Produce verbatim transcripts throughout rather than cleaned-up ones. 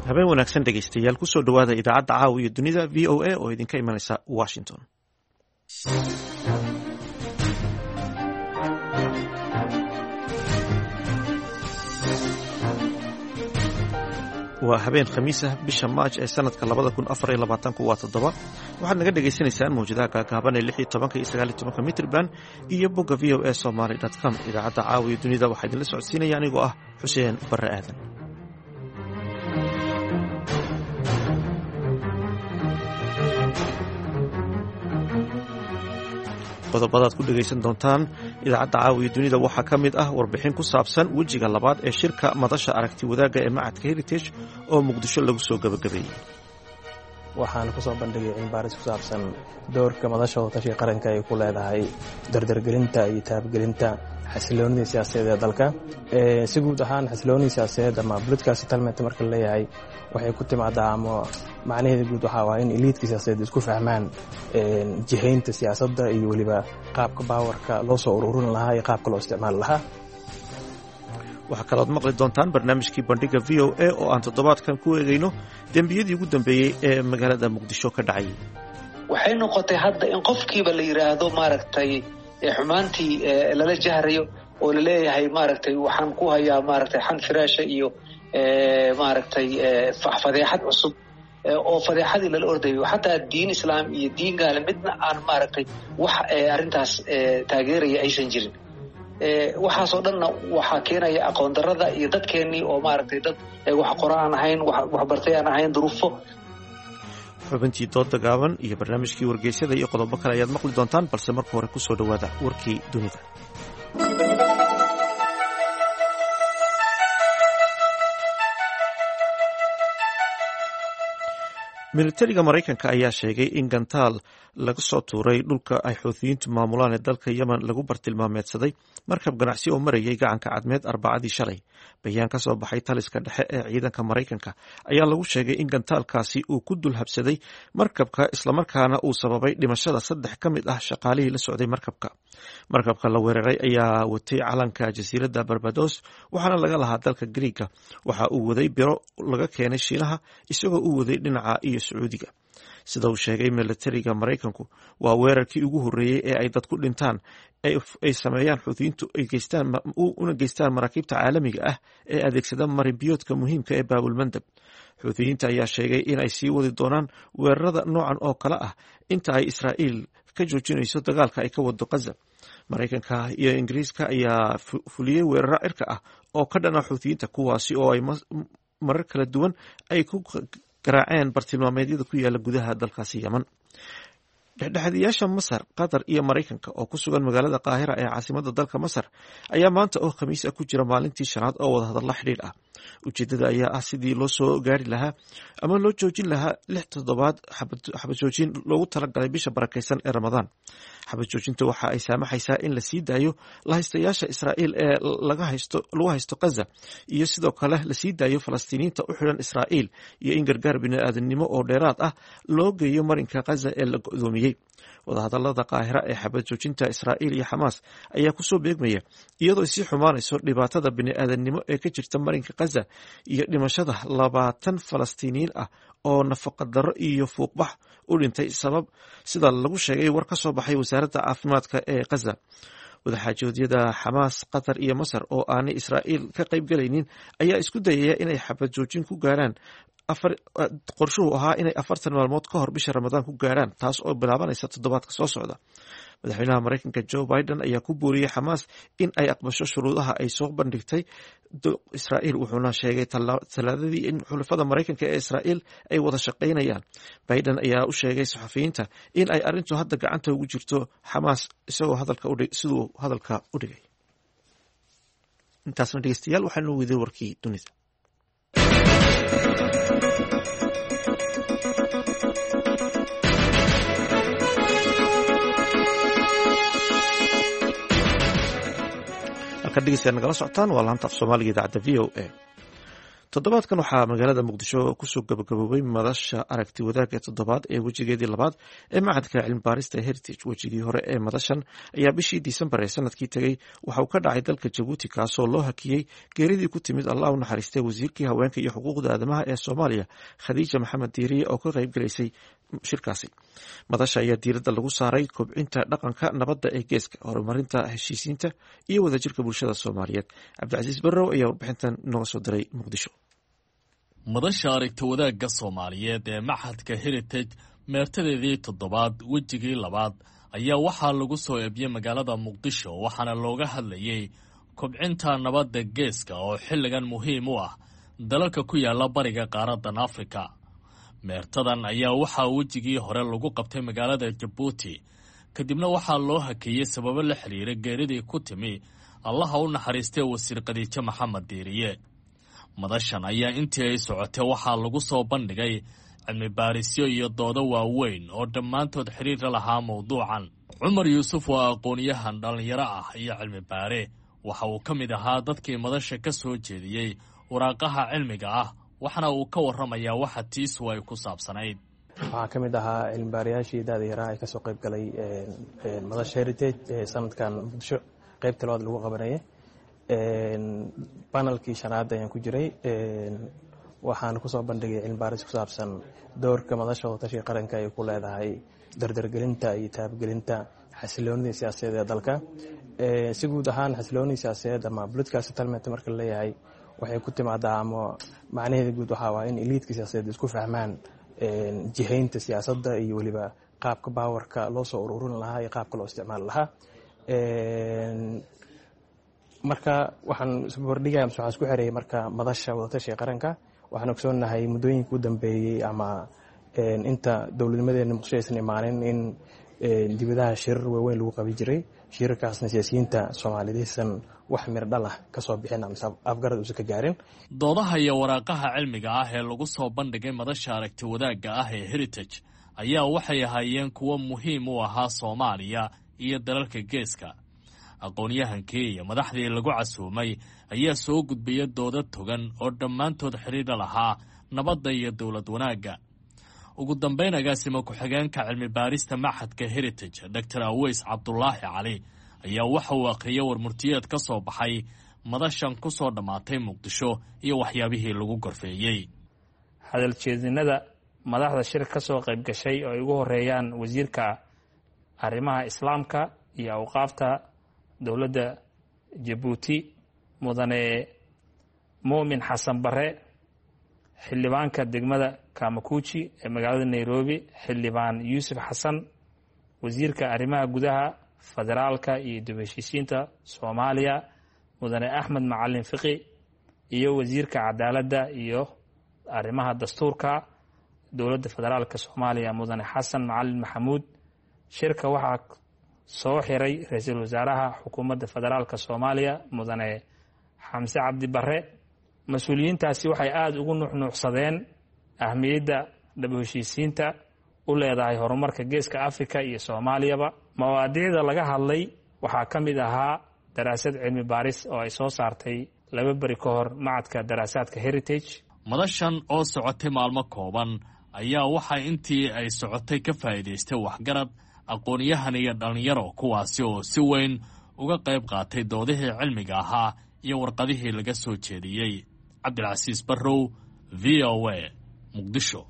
habeen wanaagsan dhegaystayaal kusoo dhowaada idaacadda caawa iyo dunida v o a oo idinka imanaysa washington. waa habeen khamiis ah bisha maaj ee sanadka labada kun afar iyo labaatanku waa toddoba waxaad naga dhagaysanaysaan mawjadaha gaagaaban ee lix iyo tobanka iyo sagaal iyo tobanka mitrban iyo bogga v o a somaly dot com. idaacadda caawa iyo dunida waxaa idinla socodsiinaya anigoo ah xuseen barre aadan. qodobadaad ku dhegaysan doontaan idaacadda caawa iyo dunida waxaa ka mid ah warbixin ku saabsan wejiga labaad ee shirka madasha aragti wadaagga ee macadka heritage oo muqdisho lagu soo gabagabeeyey. waxaan ku soo bandhigay cilmibaaris ku saabsan doorka madasha wadatashiga qaranka ay ku leedahay dardargelinta iyo taabgelinta xasiloonida siyaasadeed ee dalka. si guud ahaan xasiloonida siyaasadeed ama political settlement marka la leeyahay waxay ku timaadaa ama macnaheeda guud waxaa waa in eliidka siyaasadeed isku fahmaan jihaynta siyaasadda iyo weliba qaabka baawarka loo soo ururin lahaa iyo qaabka loo isticmaali lahaa. waxaa kalood maqli doontaan barnaamijkii bandhiga v o a oo aan toddobaadkan ku eegayno dembiyadii ugu dambeeyey ee magaalada muqdisho ka dhacayay. waxay noqotay hadda in qofkiiba la yidhaahdo maaragtay xumaantii lala jahrayo oo la leeyahay maaragtay waxaan ku hayaa maaragtay xan firaasha iyo maaragtay fadeexad cusub oo fadeexadii lala ordayo xataa diin islaam iyo diin gaale midna aan maaragtay wax arrintaas taageeraya aysan jirin. waxaasoo dhanna waxaa keenaya aqoon darrada iyo dadkeennii oo maaragtay dad wax qora aan ahayn waxbartay aan ahayn duruufo. xubintii dooda gaaban iyo barnaamijkii wargeysyada iyo qodobo kale ayaad maqli doontaan, balse marka hore kusoo dhowaada warkii dunida. militariga maraykanka ayaa sheegay in gantaal laga soo tuuray dhulka ay xuuthiyiintu maamulaan ee dalka yemen lagu bartilmaameedsaday markab ganacsi oo marayay gacanka cadmeed arbacadii shalay. bayaan ka soo baxay taliska dhexe ee ciidanka maraykanka ayaa lagu sheegay in gantaalkaasi uu ku dul habsaday markabka islamarkaana uu sababay dhimashada saddex ka mid ah shaqaalihii la socday markabka. markabka la weeraray ayaa watay calanka jasiiradda barbados waxaana laga lahaa dalka griiga. waxa uu waday biro laga keenay shiinaha isagoo u waday dhinaca iyo sacuudiga. sida uu sheegay militariga maraykanku waa weerarkii ugu horreeyey ee ay dad ku dhintaan ay sameeyaan xuuthiyiintu una geystaan maraakiibta caalamiga ah ee adeegsada marinbiyoodka muhiimka ee baabulmandab. xuuthiyiinta ayaa sheegay in ay sii wadi doonaan weerarada noocan oo kale ah inta ay israa'iil ka joojinayso dagaalka ay ka wado gaza. maraykanka iyo ingiriiska ayaa fuliyey weeraro cirka ah oo ka dhana xuuthiyiinta kuwaasi oo ay marar kala duwan ay ku garaaceen bartilmaameedyada ku yaala gudaha dalkaasi yemen. dhexdhexaadiyaasha masar, qatar iyo maraykanka oo ku sugan magaalada qaahira ee caasimadda dalka masar ayaa maanta oo khamiis ah ku jira maalintii shanaad oo wadahadalla xidhiidh ah. ujeeddada ayaa ah sidii loo soo gaari lahaa ama loo joojin lahaa lix toddobaad xabad joojin loogu talagalay bisha barakaysan ee ramadaan. xabad joojinta waxa ay saamaxaysaa in la sii daayo lahaystayaasha israa'iil ee lagu haysto gaza iyo sidoo kale la sii daayo falastiiniinta u xidhan israa'iil iyo in gargaar bini'aadanimo oo dheeraad ah loo geeyo marinka gaza ee la go'doomiyey. wadahadallada qaahira ee xabad joojinta israa'iil iyo xamaas ayaa kusoo beegmaya iyadoo sii xumaanayso dhibaatada bini'aadanimo ee ka jirta marinka gaza iyo dhimashada labaatan falastiiniyiin ah oo nafaqadarro iyo fuuqbax u dhintay sabab sida lagu sheegay war ka soo baxay wasaaradda caafimaadka ee gaza. wadaxaajoodyada xamaas, qatar iyo masar oo aanay israa'iil ka qayb galaynin ayaa isku dayaya inay xabad joojin ku gaaraan qorshuhu ahaa inay afartan maalmood ka hor bisha ramadaan ku gaarhaan, taas oo bilaabanaysa toddobaadka soo socda. madaxweynaha maraykanka joe biden ayaa ku booriyey xamaas in ay aqbasho shuruudaha ay soo bandhigtay israa'iil, wuxuuna sheegay talaadadii in xulafada maraykanka ee israa'iil ay wada shaqaynayaan. biden ayaa u sheegay saxafiyiinta in ay arrintu hadda gacanta ugu jirto xamaas isagoo siduu hadalka u dhigay. intaasna dhegeystayaal waxaanu weyday warkii dunida. halka dhegeystayaal nagala socotaan waa laanta af soomaaliga idaacadda v o a. toddobaadkan waxaa magaalada muqdisho kusoo gabagaboobay madasha aragti wadaagga toddobaad ee wejigeedii labaad ee macadka cilmibaarista heritage. wejigii hore ee madashan ayaa bishii disembar ee sanadkii tegey waxa uu ka dhacay dalka jabuuti, kaasoo loo hakiyey geeridii ku timid allah u naxariistay wasiirkii haweenka iyo xuquuqda aadamaha ee soomaaliya khadiija maxamed diiriye oo ka qayb galaysay shirkaasi. madasha ayaa diiradda lagu saaray kobcinta dhaqanka nabadda ee geeska, horumarinta heshiisiinta iyo wadajirka bulshada soomaaliyeed. cabdicasiis barrow ayaa warbixintan nooga soo diray muqdisho. madasha aragti wadaagga soomaaliyeed ee maxadka heritage meertadeedii toddobaad wejigii labaad ayaa waxaa lagu soo eebiyey magaalada muqdisho, waxaana looga hadlayey kobcinta nabadda geeska oo xilligan muhiim u ah dalalka ku yaala bariga qaaradan afrika. meertadan ayaa waxaa wejigii hore lagu qabtay magaalada jabuuti, kadibna waxaa loo hakeeyey sababo la xiriira geeridii ku timi allaha u naxariistay wasiir khadiijo maxamed diiriye. madashan ayaa intii ay socotay waxaa lagu soo bandhigay cilmi baarisyo iyo doodo waaweyn oo dhammaantood xiriir la lahaa mawduucan. cumar yuusuf waa aqoon-yahan dhallinyaro ah iyo cilmi baare. waxa uu ka mid ahaa dadkii madasha ka soo jeediyey waraaqaha cilmiga ah, waxaana uu ka warramayaa waxa tiisu ay ku saabsanayd. waxaa ka mid ahaa cilmibaarayaashii daada yaraa ee ka soo qayb galay madasha heritage ee sanadkan muqdisho qaybta labaad lagu qabanayay. banalkii shanaad ayaan ku jiray. waxaan kusoo bandhigay cilmibaaris ku saabsan doorka madasha wadatashiga qaranka ay ku leedahay dardargelinta iyo taabgelinta xasiloonida siyaasadeed ee dalka. si guud ahaan xasiloonida siyaasadeed ama political settlement marka la leeyahay waxay ku timaadaa ama macnaheeda guud waxaa waa in eliidka siyaasadeed isku fahmaan jihaynta siyaasadda iyo weliba qaabka baawarka loo soo ururin lahaa iyo qaabka loo isticmaali lahaa. marka waxaan isbordhigaya mise waxaan isku xereeyay marka madasha wadatashiga qaranka. waxaan ogsoonahay muddooyinka u dambeeyey ama inta dowladnimadeena muqdisho aysan imaanin in dibadaha shirar waaweyn lagu qabi jiray. shirarkaasna siyaasiyiinta soomaaliyeed aysan wax mir dhal ah ka soo bixin ama afgarad uusan ka gaarin. doodaha iyo waraaqaha cilmiga ah ee lagu soo bandhigay madasha aragti wadaagga ah ee heritage ayaa waxay ahaayeen kuwo muhiim u ahaa soomaaliya iyo dalalka geeska. aqoon-yahankii iyo madaxdii lagu casuumay ayaa soo gudbaya doodo togan oo dhammaantood xidhiidha lahaa nabadda iyo dowlad wanaagga. ugu dambayn agaasima ku-xigeenka cilmi baarista maxadka heritage doctor aweys cabdulaahi cali ayaa waxa uu akhriyay warmurtiyeed ka soo baxay madashan ku soo dhammaatay muqdisho iyo waxyaabihii lagu gorfeeyey. hadal jeedinada madaxda shir ka soo qayb gashay oo ay ugu horeeyaan wasiirka arrimaha islaamka iyo awqaafta dowladda jabuuti mudane muumin xasan bare, xildhibaanka degmada kamakuuji ee magaalada nairobi xildhibaan yuusuf xasan, wasiirka arrimaha gudaha federaalka iyo dib heshiisiinta soomaaliya mudane axmed macalin fiqi, iyo wasiirka cadaaladda iyo arrimaha dastuurka dowladda federaalka soomaaliya mudane xasan macalin maxamuud. shirka waxaa soo xiray ra-iisul wasaaraha xukuumadda federaalka soomaaliya mudane xamse cabdi bare. mas-uuliyiintaasi waxay aada ugu nuuxnuuxsadeen ahmiyadda dhab heshiisiinta u leedahay horumarka geeska afrika iyo soomaaliyaba. mawaadiicda laga hadlay waxaa ka mid ahaa daraasad cilmi baaris oo ay soo saartay laba beri ka hor macadka daraasaadka heritage. madashan oo socotay maalmo kooban ayaa waxaa intii ay socotay ka faa'iidaystay waxgarad, aqoon-yahan iyo dhallinyaro, kuwaasi oo si weyn uga qayb qaatay doodihii cilmiga ahaa iyo warqadihii laga soo jeediyey. cabdilcasiis barrow, v o a, muqdisho.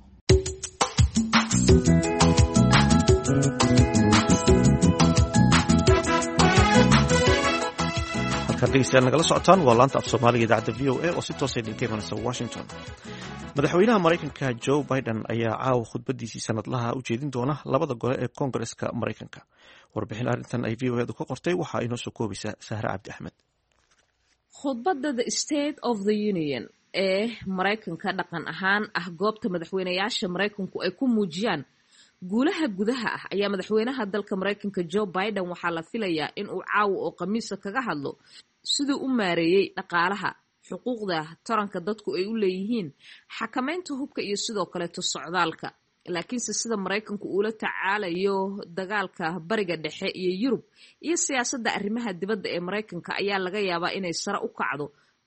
halkaan dhegeystayaal nagala socotaan waa laanta af soomaaliga idaacadda v o a oo si toosa idinka imanaysa washington. madaxweynaha maraykanka joe biden ayaa caawa khudbadiisii sanadlaha u jeedin doona labada gole ee koongareska maraykanka. warbixin arrintan ay v o edu ka qortay waxaa inoo soo koobaysaa sahre cabdi axmed. khudbadda the state of the union ee maraykanka dhaqan ahaan ah goobta madaxweynayaasha maraykanku ay ku muujiyaan guulaha gudaha ah ayaa madaxweynaha dalka maraykanka joe biden waxaa la filayaa in uu caawa oo khamiisa kaga hadlo siduu u maareeyey dhaqaalaha, xuquuqda taranka dadku ay u leeyihiin, xakamaynta hubka iyo sidoo kaleeto socdaalka. laakiinse sida maraykanku uula tacaalayo dagaalka bariga dhexe iyo yurub iyo siyaasadda arrimaha dibadda ee maraykanka ayaa laga yaabaa inay sare u kacdo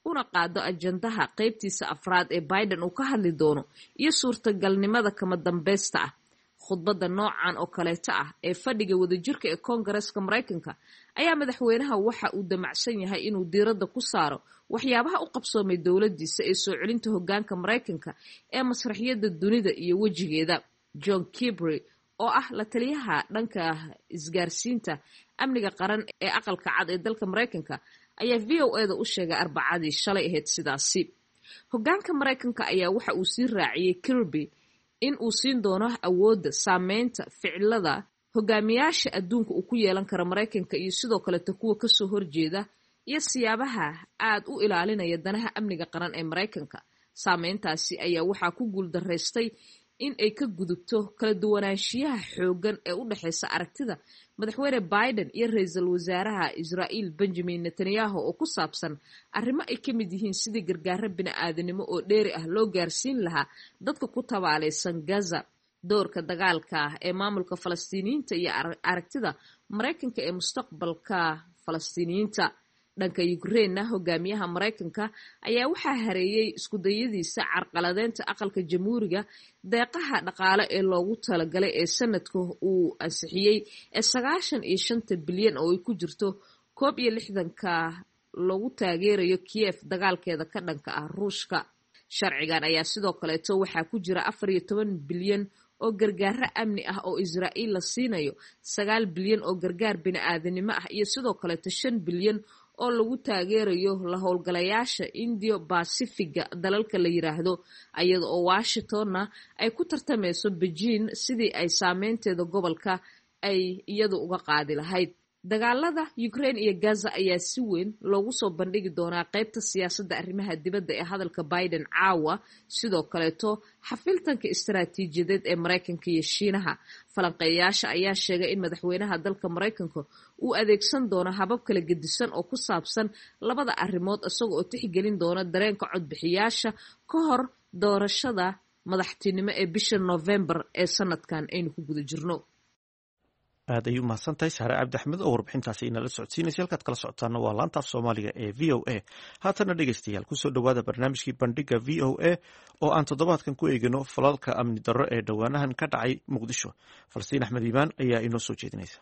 una qaado ajandaha qaybtiisa afraad ee Biden uu ka hadli doono iyo suurtagalnimada kama dambaysta ah. Khudbadda noocan oo kaleeta ah ee fadhiga wadajirka ee Koongareeska Mareykanka ayaa madaxweynaha waxa uu damacsan yahay inuu diiradda ku saaro waxyaabaha u qabsoomay dowladdiisa ee soo celinta hoggaanka Mareykanka ee masraxiyadda dunida iyo wejigeeda. John Kirby oo ah la taliyaha dhanka isgaarsiinta amniga qaran ee aqalka cad ee dalka Mareykanka ayaa V O A da u sheegay Arbacadii shalay ahayd sidaasi. Hoggaanka Mareykanka ayaa waxa uu sii raaciyay Kirby in uu siin doono awoodda saameynta ficilada hogaamiyaasha adduunka uu ku yeelan karo Mareykanka iyo sidoo kale kuwa ka soo horjeeda iyo siyaabaha aad u ilaalinaya danaha amniga qaran ee Mareykanka. Saameyntaasi ayaa waxaa ku guuldareystay in ay ka gudubto kala duwanaanshiyaha xooggan ee u dhaxaysa aragtida madaxweyne Biden iyo ra'iisul wasaaraha Israa'iil Benjamin Netanyahu oo ku saabsan arrimo ay ka mid yihiin sidii gargaar bini'aadanimo oo dheeri ah loo gaarsiin lahaa dadka ku tabaalaysan Gaza. Doorka dagaalka ee maamulka Falastiiniyiinta iyo aragtida Mareykanka ee mustaqbalka Falastiiniyiinta. Dhanka Ukraine, hogaamiyaha Mareykanka ayaa waxaa hareeyay isku dayadiisa carqaladeynta aqalka jamhuuriga deeqaha dhaqaale ee loogu talagalay ee sanadka uu ansixiyay ee sagaashan iyo shanta bilyan oo ay ku jirto koob iyo lixdanka loogu taageerayo Kiev dagaalkeeda ka dhanka ah Ruushka. Sharcigan ayaa sidoo kaleeto waxaa ku jira afar iyo toban bilyan oo gargaar amni ah oo Israa'iil la siinayo, sagaal bilyan oo gargaar bini'aadanimo ah iyo sidoo kaleeto shan bilyan oo lagu taageerayo la howlgalayaasha Indo-Pacifiga dalalka la yiraahdo, iyada oo Washingtonna ay ku tartamayso Beijing sidii ay saameynteeda gobolka ay iyadu uga qaadi lahayd. Dagaalada Ukraine iyo Gaza ayaa si weyn loogu soo bandhigi doonaa qaybta siyaasadda arrimaha dibadda ee hadalka Biden caawa, sidoo kaleeto xafiltanka istaraatiijiyadeed ee Mareykanka iyo Shiinaha. Falanqeeyaasha ayaa sheegay in madaxweynaha dalka Mareykanka uu adeegsan doono habab kala gedisan oo ku saabsan labada arrimood isaga oo tixgelin doona dareenka codbixiyaasha ka hor doorashada madaxtinimo ee bisha November ee sanadkan aynu ku guda jirno. aad ayuu mahadsan tahay Saare Cabdi Axmed oo warbixintaasi inala socodsiinaysa. halkaad kala socotaana waa laanta af Soomaaliga ee V O A. haatana dhegeystayaal kusoo dhawaada barnaamijkii bandhiga V O A oo aan toddobaadkan ku eegino falalka amni darro ee dhowaanahan ka dhacay Muqdisho. Falastiin Axmed Iimaan ayaa inoo soo jeedinaysa.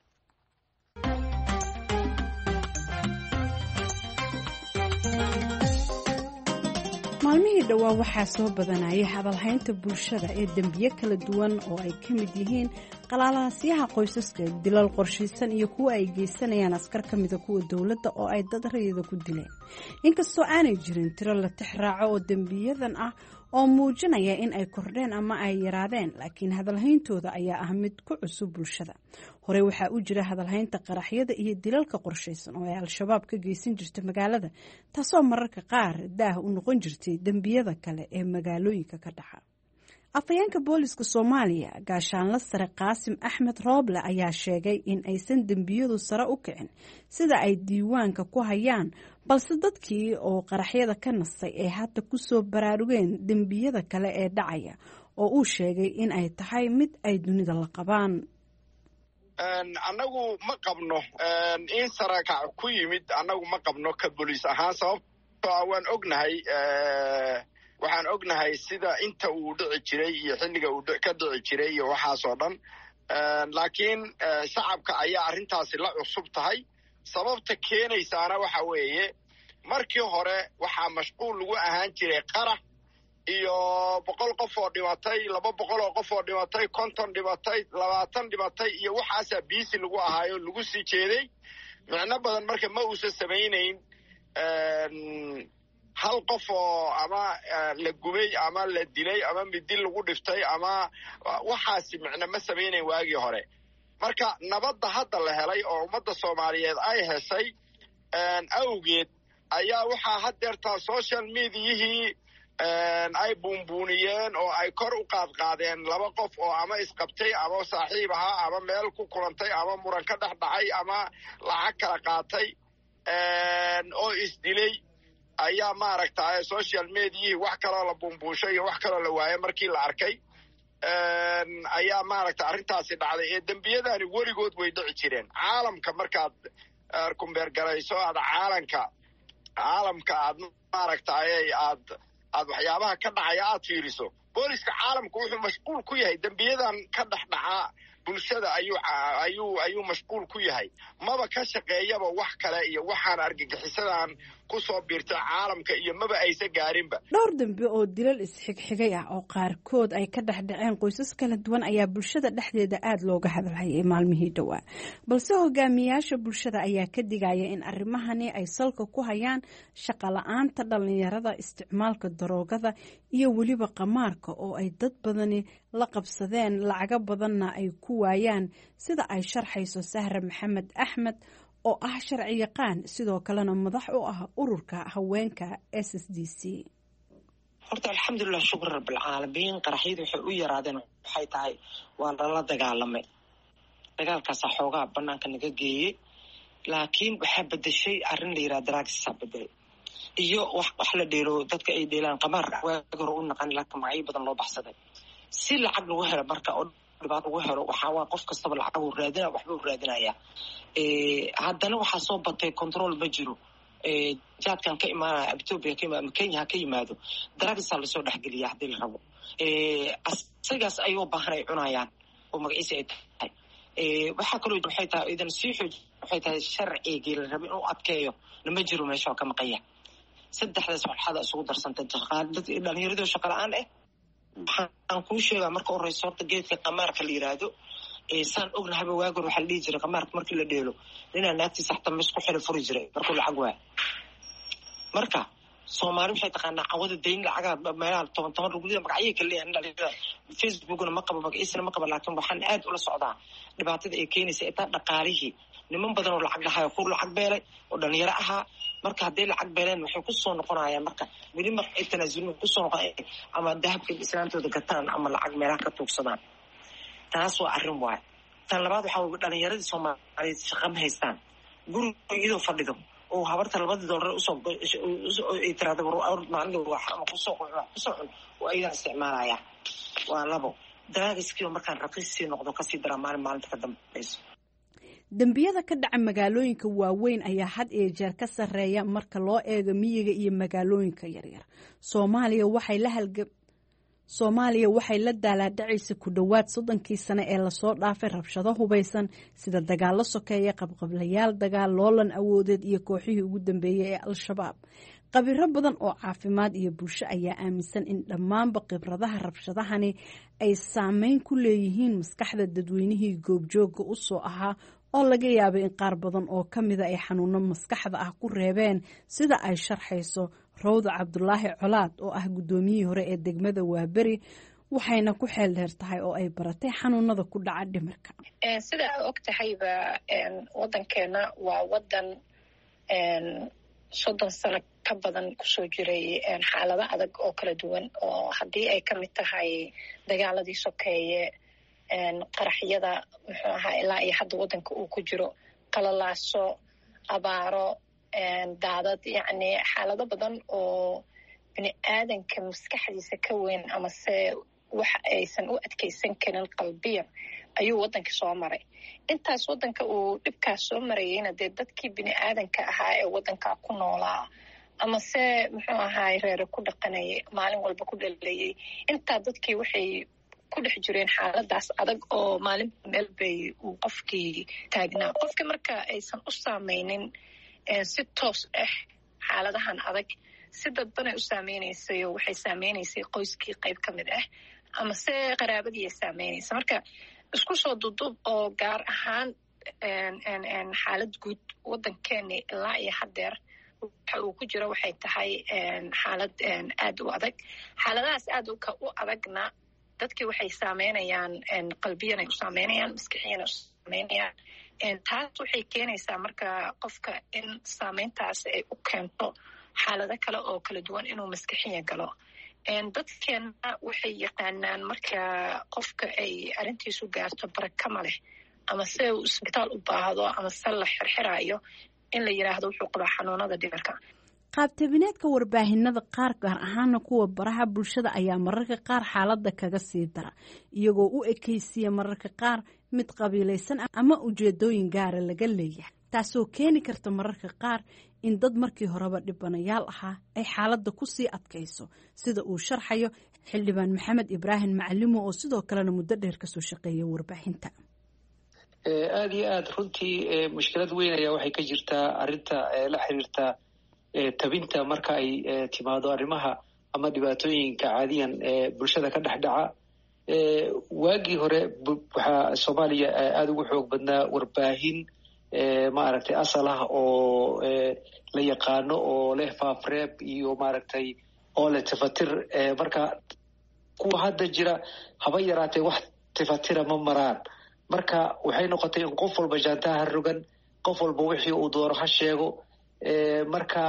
maalmihii dhowaa waxaa soo badanaya hadalhaynta bulshada ee dembiye kala duwan oo ay ka mid yihiin qalalaasyaha qoysaska, dilal qorshaysan iyo kuwa ay geysanayaan askar ka mida kuwa dowladda oo ay dad rayida ku dileen. inkastoo aanay jirin tiro la tixraaco oo dembiyadan ah oo muujinaya in ay kordheen ama ay yaraadeen, laakiin hadalhayntooda ayaa ah mid ku cusub bulshada. horey waxaa u jira hadalhaynta qaraxyada iyo dilalka qorshaysan oo ay al-shabaab ka geysan jirta magaalada, taasoo mararka qaar daah u noqon jirtay dembiyada kale ee magaalooyinka ka dhaca. afhayeenka booliska Soomaaliya gaashaanle sare Qaasim Axmed Rooble ayaa sheegay in aysan dembiyadu sare u kicin sida ay diiwaanka ku hayaan, balse dadkii oo qaraxyada ka nastay ee hadda ku soo baraarugeen dembiyada kale ee dhacaya, oo uu sheegay in ay tahay mid ay dunida la qabaan. annagu ma qabno in sarakac ku yimid, annagu ma qabno ka booliis ahaan, sababtoo waan ognahay waxaan ognahay sida inta uu dhici jiray iyo xilliga uu ka dhici jiray iyo waxaasoo dhan. laakiin shacabka ayaa arrintaasi la cusub tahay. sababta keenaysaana waxa weeye markii hore waxaa mashquul lagu ahaan jiray qarax iyo boqol qof oo dhimatay, laba boqol oo qof oo dhimatay, konton dhimatay, labaatan dhimatay iyo waxaasaa biisi lagu ahaayo lagu sii jeeday. micno badan marka ma uusan samaynayn hal qof oo ama la gubay ama la dilay ama midi lagu dhiftay ama waxaasi micno ma samaynayn waagii hore. marka nabadda hadda la helay oo ummadda Soomaaliyeed ay heshay awgeed ayaa waxaa haddeertaa social mediahii ay buunbuuniyeen oo ay kor u qaadqaadeen laba qof oo ama isqabtay ama saaxiib ahaa ama meel ku kulantay ama muran ka dhex dhacay ama lacag kala qaatay oo isdilay ayaa maaragtay social mediahii wax kaloo la buunbuushay iyo wax kaloo la waayay markii la arkay ayaa maaragtay arrintaasi dhacday. ee dembiyadaani weligood way dhici jireen caalamka. markaad kumbeergarayso aad caalanka caalamka aad maaragtay aad aad waxyaabaha ka dhacaya aad fiiriso booliska caalamku wuxuu mashquul ku yahay dembiyadan ka dhex dhaca bulshada ayuu ayuu ayuu mashquul ku yahay maba ka shaqeeyaba wax kale iyo waxaan argagixisadan ku soo biirta caalamka iyo maba aysa gaarinba dhowr dambe oo dilal isxigxigay ah oo qaarkood ay ka dhex dhaceen qoysas kala duwan ayaa bulshada dhexdeeda aad looga hadalhayay maalmihii dhowaa balse hogaamiyaasha bulshada ayaa ka digaya in arrimahani ay salka ku hayaan shaqo la-aanta dhalinyarada isticmaalka daroogada iyo weliba qamaarka oo ay dad badani la qabsadeen lacago badanna ay ku waayaan sida ay sharxayso Sahra Maxamed Axmed oo ah sharci yaqaan sidoo kalena madax u ah ururka haweenka S S D C. horta alxamdulilah shukr rabbil caalamiin qaraxyadu waxay u yaraadeen waxay tahay waa la dagaalamay dagaalkaas xoogaa banaanka naga geeyay laakiin waxa bedeshay arrin la yiraahdo drugs bedel iyo wax wax la dheero dadka ay dheelaan qamaar waagor u naqan la kamay badan loo baxsaday si lacag lagu helo marka oo dhibaato ugu helo waxa waa qof kastaba lacag uu raadina waxba uu raadinaya ee haddana waxa soo batay control ma jiro ee jaadkan ka imaanaya Ethiopia ka imaanaya Kenya ka yimaado drugs la soo dhaxgeliya hadii la rabo ee asagaas ayuu baahnay cunayaan oo magaciisa ay tahay ee waxa kale oo waxay tahay idan si xoog waxay tahay sharciga la rabo inuu adkeeyo lama jiro meesha ka maqaya saddexdaas waxada isugu darsantay shaqaalada dhalinyarada shaqo la'aan ah waxaan ku sheegaa marka hore sorta geedka qamaarka la yiraahdo ee san ognahay waagor waxa la dhigi jiray qamaarka markii la dheelo inaan naagti saxta misku xil furi jiray markuu lacag waa marka Soomaali waxay taqaanaa cawada deyn lacag meelaha toban toban rugulida magacyo kale aan dhalinyarada Facebook-na ma qabo magaciisa ma qabo laakiin waxaan aad ula socdaa dhibaatada ay keenaysa inta dhaqaalihii niman badan oo lacag lahayo ku lacag beelay oo dhalinyaro ahaa marka hadii lacag beeleen waxay ku soo noqonayaan marka weli marka ay tanaasulin ku soo noqonayaan ama dahabka islaantooda gataan ama lacag meelaha ka tuugsadaan taas waa arrin waay tan labaad waxa uu dhalinyarada Soomaaliyeed shaqo ma haystaan guriga fadhido oo habarta labada dollar u soo ay tiraado war maalin waxa ama ku soo ku soo oo ay isticmaalayaan waa labo daraagiskii markaan raqiis noqdo ka sii dara maalin maalinta ka dambayso dambiyada ka dhaca magaalooyinka waaweyn ayaa had iyo jeer ka sareeya marka loo eego miyiga iyo magaalooyinka yaryar Soomaaliya waxay la halgab Soomaaliya waxay la daalaadhacaysa ku dhawaad soddonkii sano ee la soo dhaafay rabshado hubeysan sida dagaalo sokeeye qabqablayaal dagaal loolan awoodeed iyo kooxihii ugu dambeeyay ee Al-Shabaab qabiro badan oo caafimaad iyo bulsho ayaa aaminsan in dhammaanba khibradaha rabshadahani ay saameyn ku leeyihiin maskaxda dadweynihii goobjooga u soo ahaa oo laga yaabay in qaar badan oo ka mid ah ay xanuuno maskaxda ah ku reebeen sida ay sharxayso Rawda Cabdulaahi Colaad oo ah gudoomiyihii hore ee degmada Waaberi waxayna ku xeel dheer tahay oo ay baratay xanuunada ku dhaca dhimirka ee sida aad ogtahayba een wadankeena waa wadan een soddon sano ka badan ku soo jiray een xaalado adag oo kala duwan oo hadii ay ka mid tahay dagaaladii sokeeye een qaraxyada muxuu ahaa ilaa iyo hadda wadanka uu ku jiro qalalaaso abaaro een daadad yacni xaalado badan oo bini aadanka maskaxdiisa ka weyn ama se wax aysan u adkeysan karin qalbiyan ayuu wadanka soo maray intaas wadanka uu dhibkaas soo marayayna dee dadkii bini aadanka ahaa ee wadanka ku noolaa ama se muxuu ahaa reer ku dhaqanayay maalin walba ku dhalayay intaa dadkii waxay ku dhex jireen xaaladaas adag oo maalin meel bay uu qofkii taagnaa qofka marka aysan u saameynin si toos ah xaaladahan adag si dadbanay u saameynaysay oo waxay saameynaysay qoyskii qayb ka mid ah ama se qaraabadii ay saameynaysa marka isku soo duduub oo gaar ahaan xaalad guud wadankeeni ilaa iyo hadeer waxa uu ku jiro waxay tahay xaalad aad u adag xaaladahaas aad u adagna dadkii waxay saameynayaan qalbiyan ay u saameynayaan maskaxiyan ay u saameynayaan taas waxay keenaysaa marka qofka in saameyntaas ay u keento xaalado kale oo kala duwan inuu maskaxiya galo dadkeena waxay yaqaanaan marka qofka ay arrintiisu gaarto barakama leh ama se uu isbitaal u baahdo ama se la xirxiraayo in la yiraahdo wuxuu qabaa xanuunada dhimirka qaabtabineedka warbaahinada qaar gaar ahaana kuwa baraha bulshada ayaa mararka qaar xaaladda kaga sii dara iyagoo u ekaysiya mararka qaar mid qabiilaysan ama ujeedooyin gaara laga leeyahay taasoo keeni karta mararka qaar in dad markii horeba dhibanayaal ahaa ay xaaladda ku sii adkayso sida uu sharxayo xildhibaan maxamed ibraahim macalimo oo sidoo kalena muddo dheer kasoo shaqeeya warbaahinta. aada iyo aada runtii mushkilad weyn ayaa waxay ka jirtaa arrinta la xiriirta tabinta marka ay timaado arrimaha ama dhibaatooyinka caadiyan bulshada ka dhex dhaca. waagii hore waxaa soomaaliya aada ugu xoog badnaa warbaahin maaragtay asal ah oo la yaqaano oo leh faafreeb iyo maaragtay oo leh tifatir. marka kuwa hadda jira haba yaraatee wax tifatira ma maraan. marka waxay noqotay in qof walba jaantaha rogan, qof walba wixii uu doono ha sheego. marka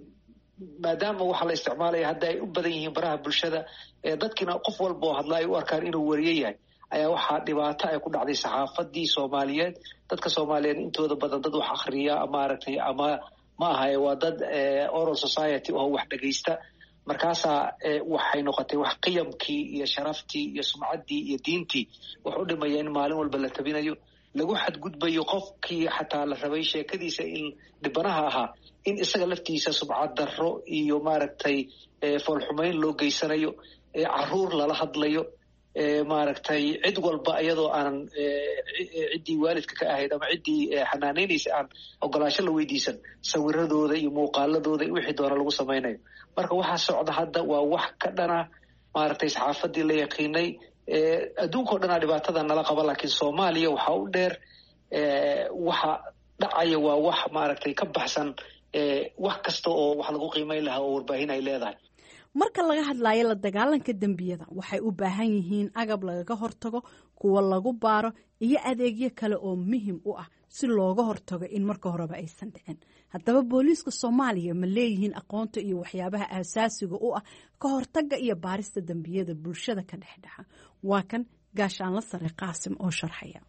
maadaama waxaa la isticmaalaya hadda ay u badan yihiin baraha bulshada, dadkiina qof walba oo hadla ay u arkaan inuu wariye yahay, ayaa waxaa dhibaato ay ku dhacday saxaafadii soomaaliyeed. dadka soomaaliyeed intooda badan dad wax akhriya maaragtay ama ma ahaye waa dad oral society oo wax dhegaysta. markaasaa waxay noqotay wax qiyamkii iyo sharaftii iyo sumcaddii iyo diintii wax u dhimaya in maalin walba la tabinayo, lagu xadgudbayo qofkii xataa la rabay sheekadiisa in dhibanaha ahaa in isaga laftiisa subcad darro iyo maaragtay foolxumayn loo geysanayo, caruur lala hadlayo, maaragtay cid walba iyadoo aanan ciddii waalidka ka ahayd ama ciddii xanaanaynaysa aan ogolaasho la weydiisan sawiradooda iyo muuqaaladooda iyo wixii doona lagu samaynayo. marka waxaa socda hadda waa wax ka dhana maaragtay saxaafadii la yaqiinay. adduunkao dhanaa dhibaatada nala qaba, laakiin soomaaliya waxaa u dheer waxa dhacaya waa wax maaragtay ka baxsan wax kasta oo wax lagu qiimayn lahaa oo warbaahin ay leedahay. marka laga hadlayo la dagaalanka dembiyada waxay u baahan yihiin agab lagaga hortago, kuwa lagu baaro iyo adeegyo kale oo muhiim u ah si looga hortago in marka horeba aysan dhicin. haddaba booliiska soomaaliya ma leeyihiin aqoonta iyo waxyaabaha aasaasiga u ah ka hortaga iyo baarista dembiyada bulshada ka dhex dhaxa? waa kan gaashaanla sare qaasim oo sharxaya.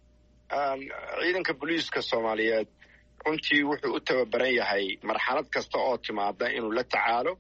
ciidanka booliiska soomaaliyeed runtii wuxuu u tababaran yahay marxalad kasta oo timaada inuu la tacaalo.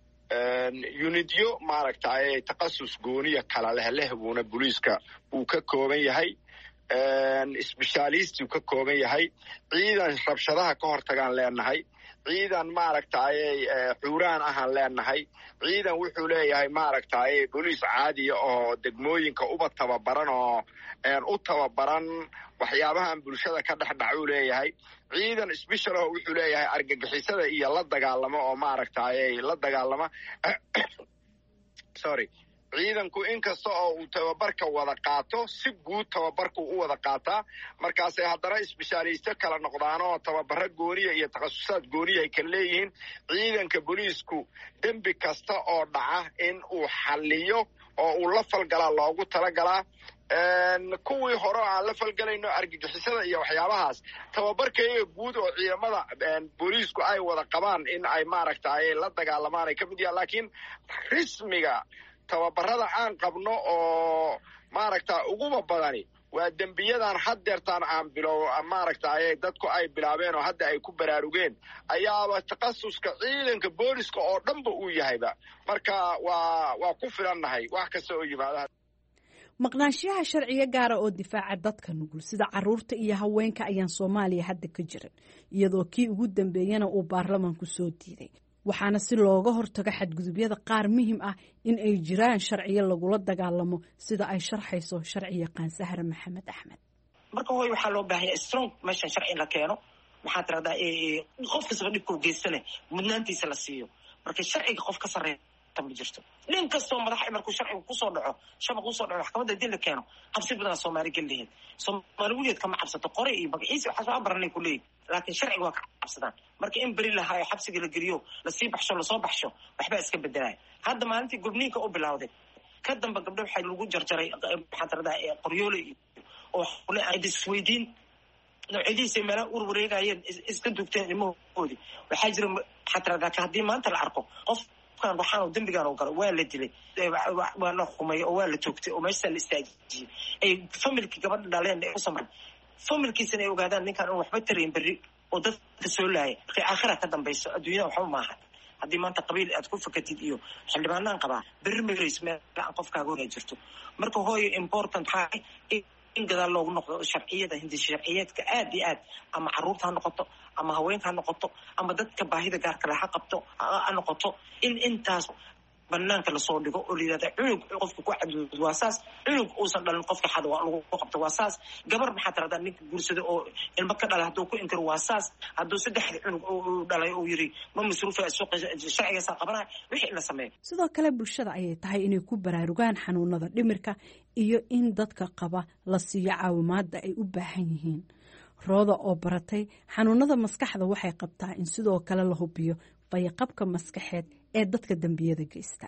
unidyo maaragtay takasus gooniya kala leh leh buuna booliiska uu ka kooban yahay. sbeshaalist uu ka kooban yahay. ciidan rabshadaha ka hortagaan leenahay. ciidan maaragtay xuuraan ahaan leenahay. ciidan wuxuu leeyahay maaragtay booliis caadiya oo degmooyinka uba tababaran oo u tababaran waxyaabahan bulshada ka dhex dhac uu leeyahay. ciidan special oo wuxuu leeyahay argagixisada iyo la dagaalamo oo maaragtay la dagaalama sorry ciidanku inkasta oo uu tababarka wada qaato si guud tababarku u wada qaataa, markaasay haddana isbeshaaliste kala noqdaan oo tababaro gooniya iyo takhasusaad gooniya ay kala leeyihiin. ciidanka booliisku dembi kasta oo dhaca in uu xalliyo oo uu la falgalaa loogu talagalaa. kuwii hore aan la falgelayno argagixisada iyo waxyaabahaas tababarkaiga guud oo ciidamada booliisku ay wada qabaan in ay maaragtay la dagaalamaan ay ka mid yahaan. laakiin rismiga tababarada aan qabno oo maaragta uguba badani waa dembiyadan haddeertaan aan bilow maaragtay dadku ay bilaabeen oo hadda ay ku baraarugeen ayaaba takhasuska ciidanka booliska oo dhanba uu yahayba. marka waa waa ku filannahay wax kasta oo yimaada. maqnaanshiyaha sharciyo gaara oo difaaca dadka nugul sida caruurta iyo haweenka ayaan soomaaliya hadda ka jirin, iyadoo kii ugu dambeeyana uu baarlamaanku soo diiday. waxaana si looga hortago xadgudubyada qaar muhiim ah in ay jiraan sharciyo lagula dagaalamo sida ay sharxayso sharci yaqaan Sahra Maxamed Axmed. marka hooy waxaa loo baahan yahay strong meeshan sharci la keeno. maxaa tiraahdaa qof kasta dhibku geysane mudnaantiisa la siiyo. marka sharciga qof ka sareeya ma jirto. nin kastoo madax markuu sharcigu kusoo dhaco shabaq kusoo dhaco maxkamadda dil la keeno cabsi badan Soomaali galleed. Soomaali weligeed kama cabsato qori iyo magaciisa waxa soo baranay ku leeyahay, laakiin sharcigu waa ka cabsadaan. marka in bari lahaa xabsiga la geliyo la sii baxsho la soo baxsho waxba iska bedelay. hadda maalintii gubniinka u bilowday ka damba gabdho waxay lagu jarjaray maxaa tiraahdaa qoryoole oo xulay ay disweydiin noocyadiisa meela ur wareegayeen iska dugteen ilmahoodii. waxaa jira maxaa tiraahdaa haddii maanta la arko qof kan waxaan dambigan oo galo waa la dilay waa la xumay oo waa la toogtay oo meesha la istaajiyay ay familki gabadha dhaleen ay u samray familkiisana ay ogaadaan ninkan uu waxba tareen bari oo dadka soo laayay markay aakhira ka dambayso adduunyada waxba maaha. haddii maanta qabiil aad ku fakatid iyo xildhibaanaan qabaa beri magays meel aan qofkaaga hor jirto. marka hooyo important waxaa in gadaal loogu noqdo sharciyada hindi sharciyeedka aad iyo aad ama caruurta ha noqoto ama haweenka ha noqoto ama dadka baahida gaarka leh ha qabto ha noqoto in intaas banaanka lasoo dhigo oo layidhahda cunug qofka ku cadud waa saas cunug uusan dhalin qofka xad waa lagu qabto waa saas gabar maxaa tiradaa ninka guursada oo ilmo ka dhala hadduu ku inkiro waa saas hadduu saddexda cunug uu dhalay uu yiri ma masruufa sharcigaasa qabanaya wixii la sameeyo. sidoo kale bulshada ayay tahay inay ku baraarugaan xanuunada dhimirka iyo in dadka qaba la siiyo caawimaada ay u baahan yihiin. Rooda oo baratay xanuunada maskaxda waxay qabtaa in sidoo kale la hubiyo fayaqabka maskaxeed ee dadka dambiyada geysta.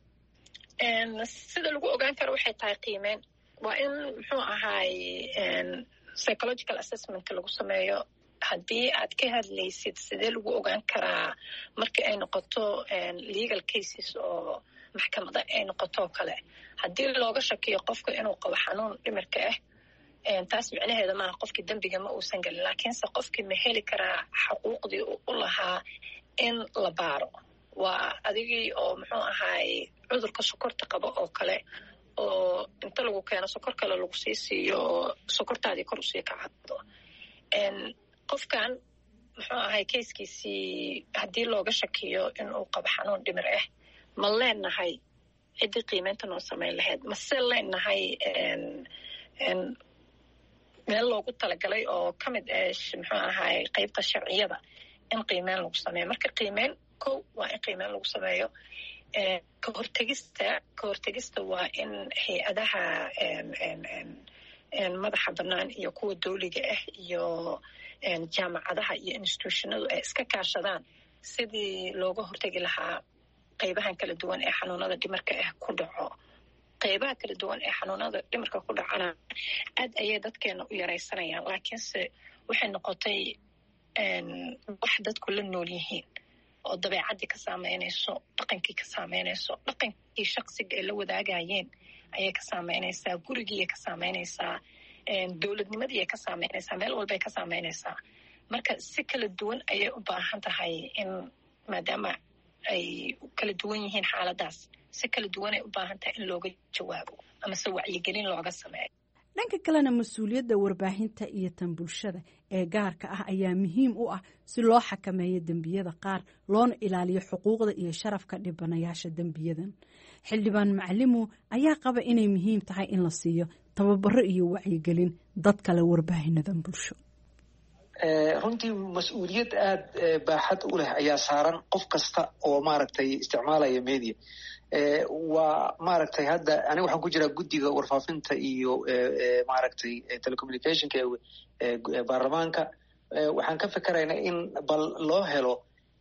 sida lagu ogaan karo waxay tahay qiimeyn waa in muxuu ahaay psychological assessment lagu sameeyo. haddii aad ka hadlaysid sidee lagu ogaan karaa markii ay noqoto legal cases oo maxkamada ay noqoto kale haddii looga shakiyo qofka inuu qabo xanuun dhimirka ah taas micnaheeda maaha qofkii dembiga ma uusan gelin laakiinse qofkii ma heli karaa xuquuqdii u lahaa in la baaro. waa adigii oo muxuu ahaay cudurka sokorta qabo oo kale oo inta lagu keeno sokor kale lagu sii siiyo oo sokortaadii kor usii kacado. qofkan muxuu ahaay kayskiisii haddii looga shakiyo inuu qabo xanuun dhimir ah ma leenahay ciddii qiimeynta noo samayn lahayd mase leenahay meel loogu talagalay oo ka mid ah muxuu ahaay qaybta sharciyada in qiimeyn lagu sameeyo. marka qiimeyn kow waa in qiimeyn lagu sameeyo. ka hortegista ka hortegista waa in hay-adaha madaxa bannaan iyo kuwa dawliga ah iyo jaamacadaha iyo institutionadu ay iska kaashadaan sidii looga hortegi lahaa qaybahan kala duwan ee xanuunada dhimirka ah ku dhaco. qaybaha kala duwan ee xanuunada dhimirka ku dhacana aad ayay dadkeena u yaraysanayaan laakiinse waxay noqotay wax dadku la nool yihiin oo dabeecadii ka saameynayso dhaqankii ka saameynayso dhaqankii shaqsiga ay la wadaagayeen ayay ka saameynaysaa gurigiiay ka saameynaysaa dowladnimadii ay ka saameynaysaa meel walbay ka saameynaysaa. marka si kala duwan ayay u baahan tahay in maadaama ay kala duwan yihiin xaaladaas si kala duwan ay u baahan tahay in looga jawaabo ama se wacyigelin looga sameeyo. dhanka kalena mas-uuliyadda warbaahinta iyo tan bulshada ee gaarka ah ayaa muhiim u ah si loo xakameeyo dembiyada qaar loona ilaaliyo xuquuqda iyo sharafka dhibanayaasha dembiyadan. xildhibaan macalimo ayaa qaba inay muhiim tahay in la siiyo tababaro iyo wacyigelin dad kale warbaahinadan bulsho. runtii mas-uuliyad aada baaxad u leh ayaa saaran qof kasta oo maaragtay isticmaalaya media. waa maaragtay hadda aniga waxaan ku jiraa guddiga warfaafinta iyo maaragtay telecommunicationka ee baarlamaanka. waxaan ka fikeraynaa in bal loo helo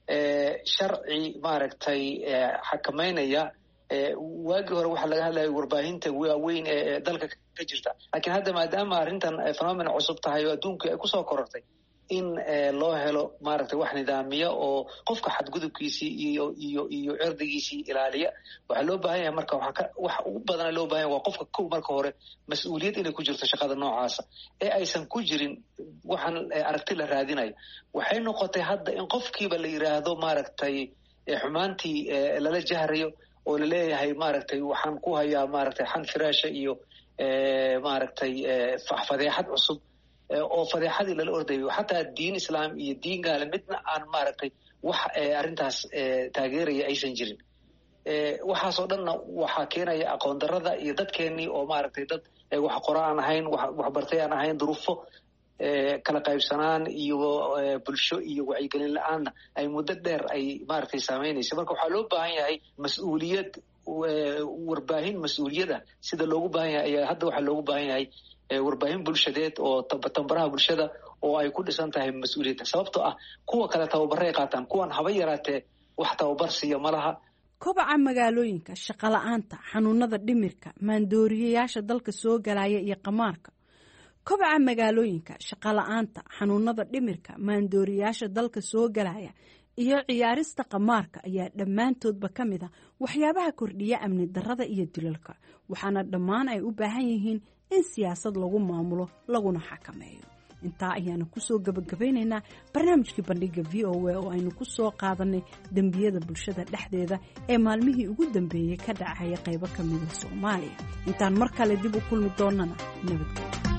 sharci maaragtay xakameynaya. waagii hore waxaa laga hadlaya warbaahinta waaweyn ee dalka ka jirta laakiin hadda maadaama arrintan phenomena cusub tahay oo adduunkii ay kusoo korortay in loo helo maaragtay wax nidaamiya oo qofka xadgudubkiisii iyo iyo iyo cirdigiisii ilaaliya. waxaa loo baahan yahay marka wax ugu badana loo bahan yahay waa qofka kow marka hore mas-uuliyad inay ku jirto shaqada noocaasa ee aysan ku jirin waxaan aragti la raadinayo. waxay noqotay hadda in qofkiiba la yiraahdo maaragtay xumaantii lala jahrayo oo laleeyahay maaragtay waxaan ku hayaa maaragtay xan firaasha iyo maaragtay fadeexad cusub oo fadeexadii lala ordayo. xataa diin islaam iyo diin gaale midna aan maaragtay wax arrintaas taageeraya aysan jirin. waxaasoo dhanna waxaa keenaya aqoon darada iyo dadkeenii oo maaragtay dad wax qora aan ahayn waxbartay aan ahayn duruufo kala qaybsanaan iyo bulsho iyo wacyigelin la-aanna ay muddo dheer ay maaragtay saameynaysa. marka waxaa loo baahan yahay mas-uuliyad warbaahin mas-uuliyada sida loogu baahan yahay ayaa hadda waxaa loogu baahan yahay warbaahin bulshadeed oo tambaraha bulshada oo ay ku dhisan tahay mas-uuliyadda. sababtoo ah kuwa kale tababaray qaataan kuwan haba yaraatee wax tababar siiya malaha. kobaca magaalooyinka, shaqala-aanta, xanuunada dhimirka, maandooriyayaasha dalka soo galaya iyo qamaarka. kobaca magaalooyinka, shaqala-aanta, xanuunada dhimirka, maandooriyayaasha dalka soo galaya iyo ciyaarista qamaarka ayaa dhammaantoodba ka mid a waxyaabaha kordhiya amni darrada iyo dilalka waxaana dhammaan ay u baahan yihiin in siyaasad lagu maamulo laguna xakameeyo. intaa ayaanu kusoo gabagabaynaynaa barnaamijkii bandhiga v o a oo aynu ku soo qaadanay dembiyada bulshada dhexdeeda ee maalmihii ugu dambeeyey ka dhacaya qaybo ka mida soomaaliya. intaan mar kale dib u kulmi doonana nabadgelyo.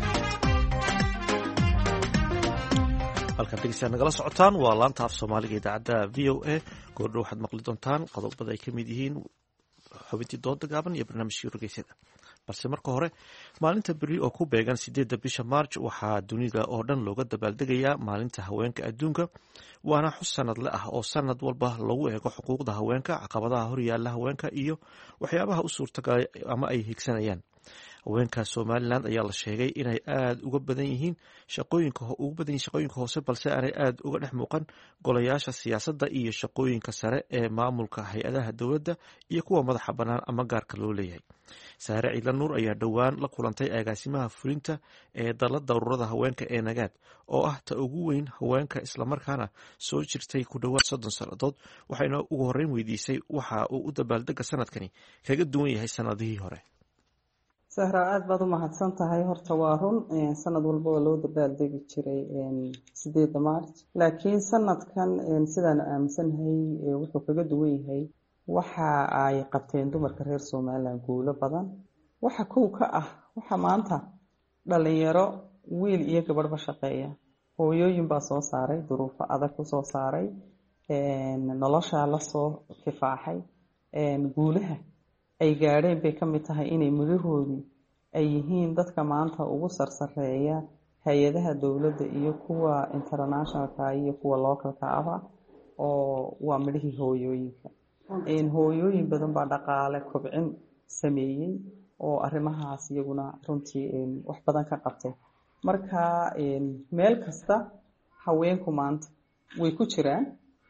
halkan dhegeystayaal nagala socotaan waa laanta af soomaaliga idaacadda v o a goordhow waxaad maqli doontaan qodobada ay ka mid yihiin xubintii dooda gaaban iyo barnaamijkii wargeysyada balse marka hore maalinta beri oo ku beegan sideedda bisha maarj waxaa dunida oo dhan looga dabaaldegayaa maalinta haweenka adduunka waana xus sanadle ah oo sanad walba lagu eego xuquuqda haweenka caqabadaha horyaala haweenka iyo waxyaabaha u suurtagalay ama ay higsanayaan haweenka somalilan ayaa la sheegay inay aada uga badan yihiin shaqooyinka ugu badan yihiin shaqooyinka hoose balse aanay aada uga dhex muuqan golayaasha siyaasadda iyo shaqooyinka sare ee maamulka hay-adaha dowladda iyo kuwa madaxa bannaan ama gaarka loo leeyahay saare ciidla nuur ayaa dhowaan la kulantay agaasimaha fulinta ee dalladda ururada haweenka ee nagaad oo ah ta ugu weyn haweenka islamarkaana soo jirtay ku dhowaad soddon sannadood waxayna ugu horreyn weydiisay waxa uu u dabaaldega sanadkani kaga duwan yahay sanadihii hore. sahra aada baad u mahadsan tahay. horta waa run sanad walba oo loo dabaaldegi jiray sideedda maarch laakiin sanadkan sidaan aaminsanahay wuxuu kaga duwan yahay waxa ay qabteen dumarka reer somalilan guulo badan. waxa kow ka ah waxa maanta dhalinyaro wiil iyo gabadhba shaqeeya, hooyooyin baa soo saaray, duruufo adag ku soo saaray, noloshaa lasoo kifaaxay, guulaha ay gaadheen bay ka mid tahay inay mudahoodii ay yihiin dadka maanta ugu sarsareeya hay-adaha dowladda iyo kuwa internationalka iyo kuwa localka aba, oo waa midhihii hooyooyinka. hooyooyin badan baa dhaqaale kobcin sameeyey oo arrimahaas iyaguna runtii wax badan ka qabtay. marka meel kasta haweenku maanta way ku jiraan,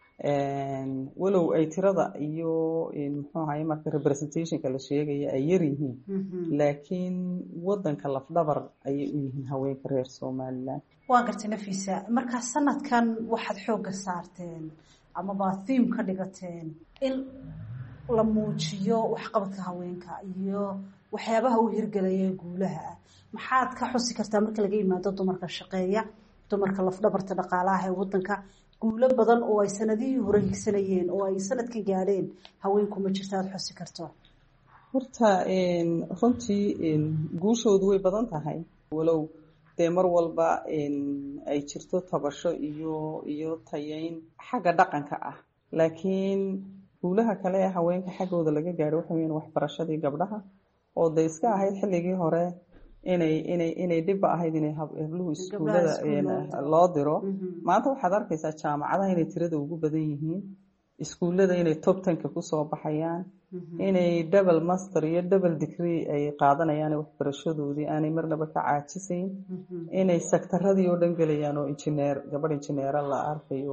walow ay tirada iyo muxuu ahaye marka representationka la sheegaya ay yar yihiin, laakiin wadanka lafdhabar ayay u yihiin haweenka reer somalilan. waa gartay Nafisa, markaa sanadkan waxaad xooga saarteen amaba theme ka dhigateen in la muujiyo waxqabadka haweenka iyo waxyaabaha u hirgelaya guulaha. maxaad ka xusi kartaa marka laga yimaado dumarka shaqeeya, dumarka lafdhabarta dhaqaalaha ee wadanka, guulo badan oo ay sanadihii hore higsanayeen oo ay sanadkan gaadheen haweenku ma jirta aad xusi karto? horta runtii guushoodu way badan tahay, walow dee mar walba ay jirto tabasho iyo iyo tayeyn xagga dhaqanka ah, laakiin guulaha kale ee haweenka xaggooda laga gaadho waxa weeyaan waxbarashadii gabdhaha oo dee iska ahayd xilligii hore inay inay inay dhibba ahayd inay habluhu iskuulada loo diro. maanta waxaad arkaysaa jaamacadaha inay tirada ugu badan yihiin, iskuullada inay top tenka kusoo baxayaan, inay double master iyo double degree ay qaadanayaan waxbarashadoodii aanay marnaba ka caajisayn, inay sektaradii oo dhan gelayaan oo injineer gabadh injineera la arkayo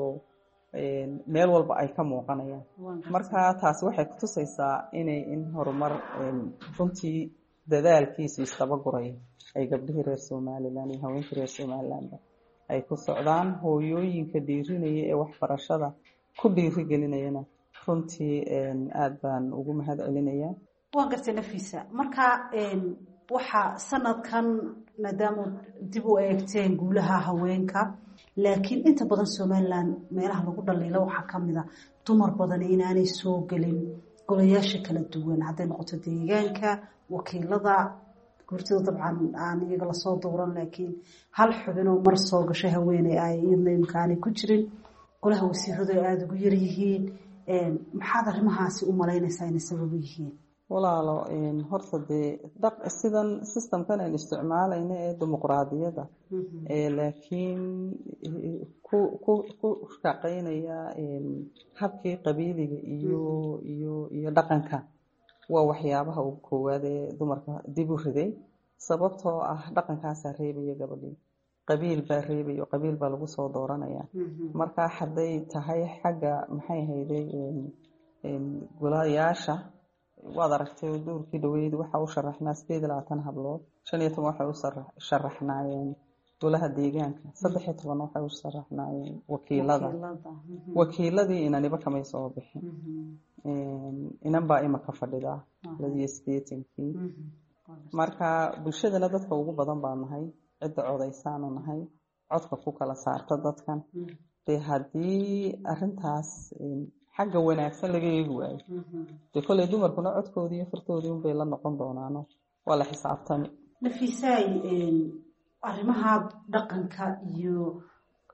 meel walba ay ka muuqanayaan. marka taasi waxay kutusaysaa inay in horumar runtii dadaalkiisu istabaguraya ay gabdhihii reer somalilan iyo haweenkii reer somalilanba ay ku socdaan. hooyooyinka dhiirinaya ee waxbarashada ku dhiirigelinayana runtii aada baan ugu mahad celinayaa. waa gartay Nafisa, marka waxaa sanadkan maadaama dib u eegteen guulaha haweenka, laakiin inta badan somalilan meelaha lagu dhaliilo waxaa kamid a dumar badan inaanay soo gelin golayaasha kala duwan, hadday noqoto deegaanka, wakiilada gurtida dabcan aan iyaga lasoo dooran, laakiin hal xubin oo mar soo gashay haweeney ay iyadna imkaanay ku jirin, golaha wasiiradu ay aada ugu yar yihiin. maxaad arrimahaasi u malaynaysaa inay sabab u yihiin? walaalo horta dee sidan systemkan aan isticmaalayna ee dimuqraadiyadda laakiin ku ku ku shaqeynaya habkii qabiiliga iyo iyo iyo dhaqanka waa waxyaabaha ugu koowaad ee dumarka dib u riday, sababtoo ah dhaqankaasaa reebaya gabadhii, qabiil baa reebaya oo qabiil baa lagu soo dooranaya. markaa hadday tahay xagga maxay ahayday golayaasha, waad aragtay duurkii dhaweyd waxa u sharaxnaa sideed iyo labaatan hablood, shan iyo toban waxay u sharaxnaayeen golaha deegaanka, saddex iyo toban waxay u sharaxnaayeen wakiilada. wakiiladii inaniba kamay soo bixin, inan baa imaka fadhida ladiyo sideetankii. marka bulshadana dadka ugu badan baa nahay, cidda codaysaanu nahay, codka ku kala saarta dadkan. dee haddii arintaas xagga wanaagsan laga eegi waayo, dee kolley dumarkuna codkoodii iyo fartoodii unbay la noqon doonaano, waa la xisaabtami. Nafisaay, arrimaha dhaqanka iyo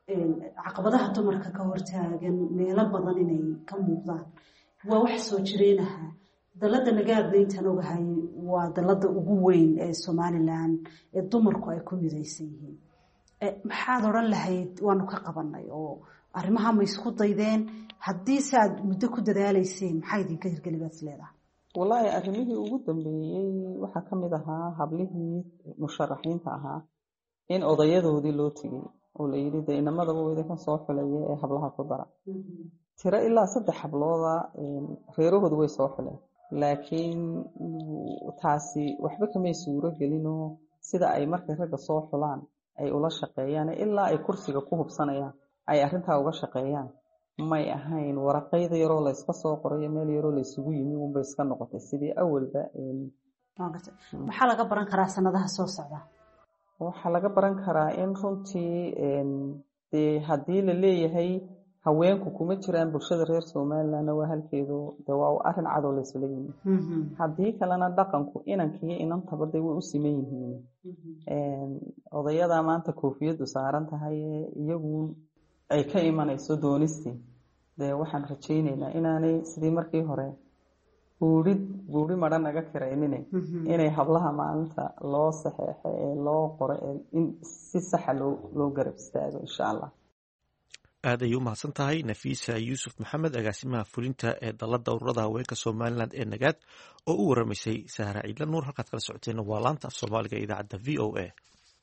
caqabadaha dumarka ka hortaagan meelo badan inay ka muuqdaan waa wax soo jireenaha dalada nagaadna intaan ogahay waa dalada ugu weyn ee Somalilan ee dumarku ay ku midaysan yihiin maxaad oran lahayd waanu ka qabanay oo arrimaha ma isku daydeen haddii saad muddo ku dadaalayseen maxay idinka hirgelibaad leedahay wallahi arrimihii ugu dambeeyay waxa ka mid ahaa hablihii musharaxiinta ahaa in odayadoodii loo tagay oo la yiri deynamada wada ka soo xulaya ee hablaha ku dara tira ilaa saddex hablooda reerahoodu way soo xuleen laakiin taasi waxba kama suuro gelino sida ay markay ragga soo xulaan ay ula shaqeeyaan ilaa ay kursiga ku hubsanayaan ay arintaa uga shaqeeyaan may ahayn waraqayda yaroo la iska soo qoray meel yaroo la isugu yimi uun bay iska noqotay sidii awalba maxaa laga baran karaa sanadaha soo socda waxaa laga baran karaa in runtii dee haddii la leeyahay haweenku kuma jiraan bulshada reer Somaliland waa halkeedu dee waa arrin cad oo la isla yimi haddii kalena dhaqanku inankii inantaba dee way u siman yihiin odayada maanta koofiyadu saaran tahay iyagu ay ka imanayso doonistii dee waxaan rajaynaynaa inaanay sidii markii hore buurid buuri madhan naga kiraynin inay hablaha maalinta loo saxeexo ee loo qoro in si sax loo loo garab istaago insha Allah aad ayuu mahadsan tahay Nafiisa Yuusuf Maxamed agaasimaha fulinta ee dalada ururada haweenka Somaliland ee Nagaad oo u waramaysay Sahra Ciidla Nuur halkaad kala socoteen waa laanta af Soomaaliga idaacadda V O A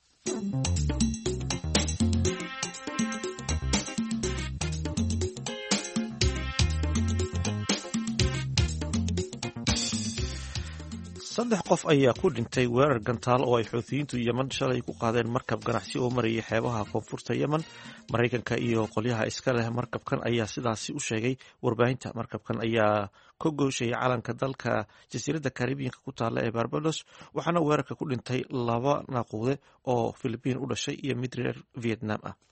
saddex qof ayaa ku dhintay weerar gantaal oo ay xuutiyiintu Yemen shalay ku qaadeen markab ganacsi oo marayay xeebaha koonfurta Yemen Mareykanka iyo qolyaha iska leh markabkan ayaa sidaasi u sheegay warbaahinta markabkan ayaa ka gooshay calanka dalka jasiiradda Caribbean-ka ku taala ee Barbados waxaana weerarka ku dhintay laba naaquude oo Philippine u dhashay iyo mid reer Vietnam ah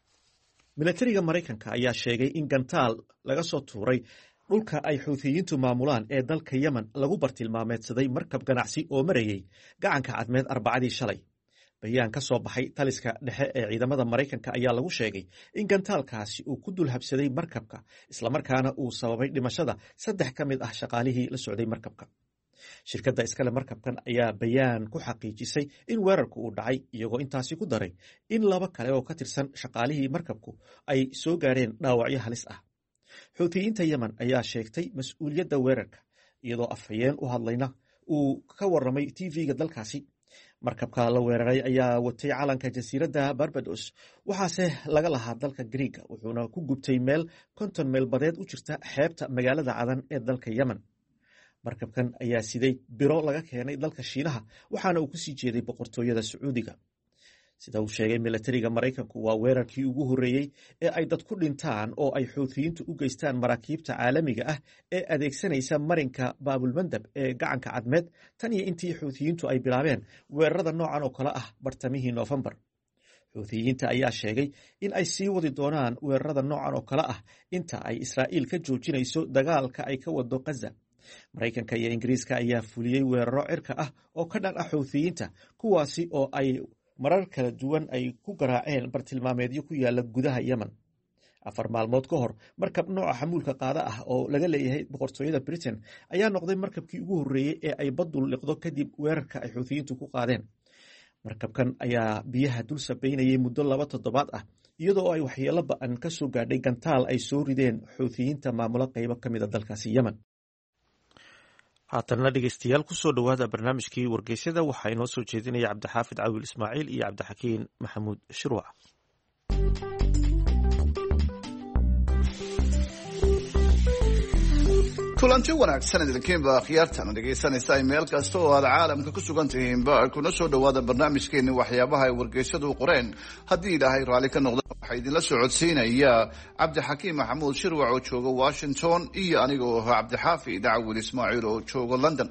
militariga Mareykanka ayaa sheegay in gantaal laga soo tuuray dhulka ay xuutiyiintu maamulaan ee dalka Yemen lagu bartilmaameedsaday markab ganacsi oo marayay gacanka cadmeed arbacadii shalay bayaan ka soo baxay taliska dhexe ee ciidamada Mareykanka ayaa lagu sheegay in gantaalkaasi uu ku dul habsaday markabka isla markaana uu sababay dhimashada saddex ka mid ah shaqaalihii la socday markabka shirkadda iskale markabkan ayaa bayaan ku xaqiijisay in weerarku uu dhacay iyagoo intaasi ku daray in laba kale oo ka tirsan shaqaalihii markabku ay soo gaareen dhaawacyo halis ah xuutiyiinta Yemen ayaa sheegtay mas'uuliyadda weerarka iyadoo afhayeen u hadlayna uu ka waramay T V-ga dalkaasi markabka la weeraray ayaa watay calanka jasiiradda Barbados waxaase laga lahaa dalka Greek wuxuuna ku gubtay meel konton meel badeed u jirta xeebta magaalada Cadan ee dalka Yemen markabkan ayaa siday biro laga keenay dalka Shiinaha waxaana uu ku sii jeeday boqortooyada Sacuudiga sida uu sheegay militariga Mareykanku waa weerarkii ugu horeeyay ee ay dad ku dhintaan oo ay xuutiyiintu u geystaan maraakiibta caalamiga ah ee adeegsanaysa marinka Baabul Mandab ee gacanka cadmeed tan iyo intii xuutiyiintu ay bilaabeen weerarada noocan oo kale ah bartamihii November xuutiyiinta ayaa sheegay in ay sii wadi doonaan weerarada noocan oo kale ah inta ay Israa'iil ka joojinayso dagaalka ay ka wado Gaza Mareykanka iyo Ingiriiska ayaa fuliyay weeraro cirka ah oo ka dhan ah xuutiyiinta kuwaasi oo ay marar kala duwan ay ku garaaceen bartilmaameedyo ku yaala gudaha Yemen afar maalmood ka hor markab nooca xamuulka qaada ah oo laga leeyahay boqortooyada Britain ayaa noqday markabkii ugu horeeyay ee ay baddu liqdo kadib weerarka ay xuutiyiintu ku qaadeen markabkan ayaa biyaha dul sabeynayay muddo laba toddobaad ah iyadoo ay waxyeelo ba'an ka soo gaadhay gantaal ay soo rideen xuutiyiinta maamula qaybo ka mid a dalkaasi Yemen haatanna dhegeystayaal ku soo dhowaada barnaamijkii wargeysyada waxaa inoo soo jeedinaya cabdixaafid cawil ismaaciil iyo cabdixakiin maxamuud shirwac kulanti wanaagsan idinkiinba akhyaartana dhegaysanaysa meel kasta oo aad caalamka ku sugan tihiinba kuna soo dhowaada barnaamijkeeni waxyaabaha ay wargeysyadu qoreen haddii ilaahay raalli ka noqda waxaa idinla socodsiinaya cabdixakiim maxamuud shirwac oo jooga washington iyo aniga oo ahaa cabdixaafid cawil ismaaciil oo jooga london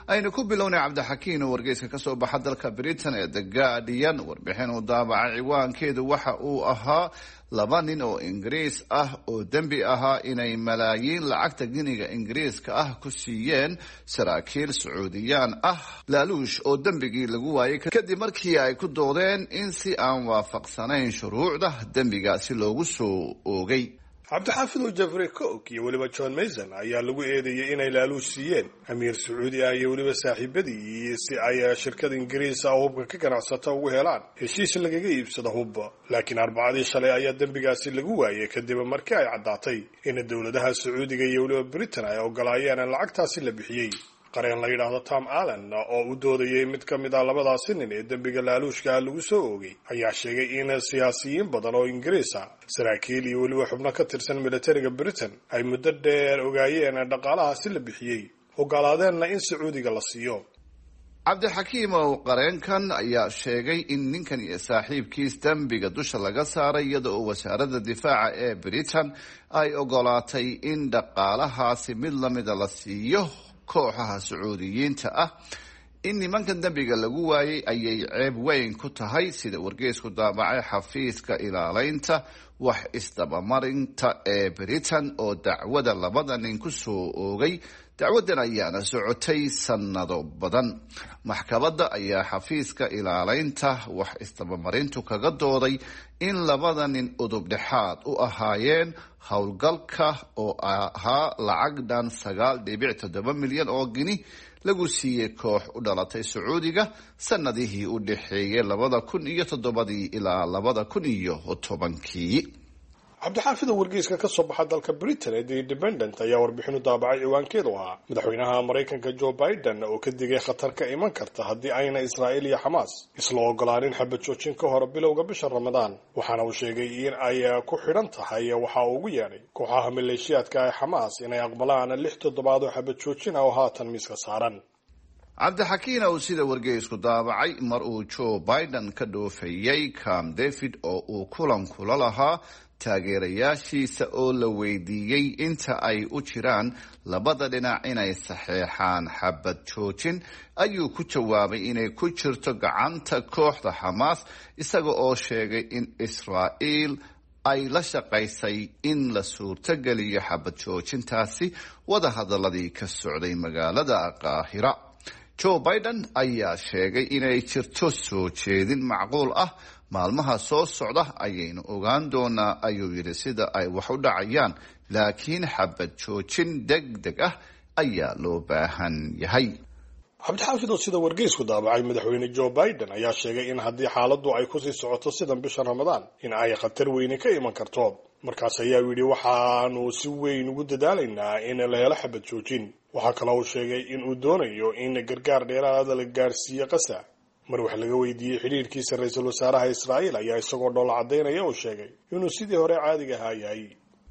aynu ku bilownay cabdixakiin oo wargeyska ka soo baxa dalka britain ee the guardian warbixin uu daabacay ciwaankeedu waxa uu ahaa laba nin oo ingiriis ah oo dembi ahaa inay malaayiin lacagta giniga ingiriiska ah ku siiyeen saraakiil sacuudiyaan ah laaluush oo dembigii lagu waayay kadib markii ay ku doodeen in si aan waafaqsanayn shuruucda dembigaasi loogu soo oogay. cabdixaafid oo jeffrey cook iyo weliba john mason ayaa lagu eedeeyey inay laaluush siiyeen amiir sacuudi ah iyo weliba saaxiibadii si ay shirkada ingiriis ah hubka ka ganacsata ugu helaan heshiis lagaga iibsado hubba. laakiin arbacadii shalay ayaa dembigaasi lagu waayay kadib markii ay caddaatay in dowladaha sacuudiga iyo weliba britain ay ogolaayeen in lacagtaasi la bixiyey. qareen la yidhaahdo tom allen oo u doodayay mid ka mid ah labadaasi nin ee dembiga laaluushka lagu soo oogay ayaa sheegay in siyaasiyiin badan oo ingiriis ah saraakiil iyo weliba xubno ka tirsan militariga britain ay muddo dheer ogaayeen dhaqaalahaasi la bixiyey ogolaadeenna in sacuudiga la siiyo. cabdixakiim oo qareenkan ayaa sheegay in ninkan iyo saaxiibkiis dembiga dusha laga saaray iyada oo wasaaradda difaaca ee britain ay ogolaatay in dhaqaalahaasi mid lamida la siiyo kooxaha sacuudiyiinta ah. in nimankan dembiga lagu waayay ayay ceeb weyn ku tahay sida wargeysku daabacay xafiiska ilaaleynta wax isdabamarinta ee britain oo dacwada labada nin ku soo oogay. dacwadan ayaana socotay sanado badan. maxkamadda ayaa xafiiska ilaaleynta wax isdabamarintu kaga dooday in labada nin udub dhexaad u ahaayeen howlgalka oo ahaa lacag dhan sagaal dhibic toddoba milyan oo gini lagu siiyey koox u dhalatay sacuudiga sanadihii u dhexeeyay labada kun iyo toddobadii ilaa labada kun iyo tobankii. cabdixaafid oo wargeyska ka soo baxa dalka britain ee the independent ayaa warbixinu daabacay ciwaankeedu ahaa madaxweynaha maraykanka joe biden oo ka digay khatar ka iman karta haddii ayna israa'iil iyo xamaas isla ogolaanin xabad joojin ka hor bilowga bisha ramadaan. waxaana uu sheegay in ay ku xidhan tahay waxa uu ugu yeedhay kooxaha maleeshiyaadka ee xamaas inay aqbalaan lix toddobaad oo xabad joojin ah oo haatan miiska saaran. cabdixakiin oo sida wargeysku daabacay mar uu joe biden ka dhoofayay camp david oo uu kulan kula lahaa taageerayaashiisa oo la weydiiyey inta ay u jiraan labada dhinac inay saxeexaan xabad joojin ayuu ku jawaabay inay ku jirto gacanta kooxda xamaas isaga oo sheegay in israa'iil ay la shaqaysay in la suurtogeliyo xabad joojintaasi wadahadaladii ka socday magaalada qaahira. joe biden ayaa sheegay inay jirto soo jeedin macquul ah maalmaha soo socda ayaynu ogaan doonaa ayuu yidhi sida ay wax u dhacayaan laakiin xabad joojin deg deg ah ayaa loo baahan yahay. cabdixaafid oo sida wargeysku daabacay madaxweyne joe biden ayaa sheegay in haddii xaaladdu ay kusii socoto sidan bisha ramadaan in ay khatar weyni ka iman karto. markaas ayaa yidhi waxaanu si weyn ugu dadaalaynaa in la helo xabad joojin. waxaa kaloo uu sheegay in uu doonayo in gargaar dheeraada la gaarsiiyo qasa. mar wax laga weydiiyey xidhiirkiisa ra-iisul wasaaraha israa'iil ayaa isagoo dhoola caddaynaya uu sheegay inuu sidii hore caadiga ahaa yahay.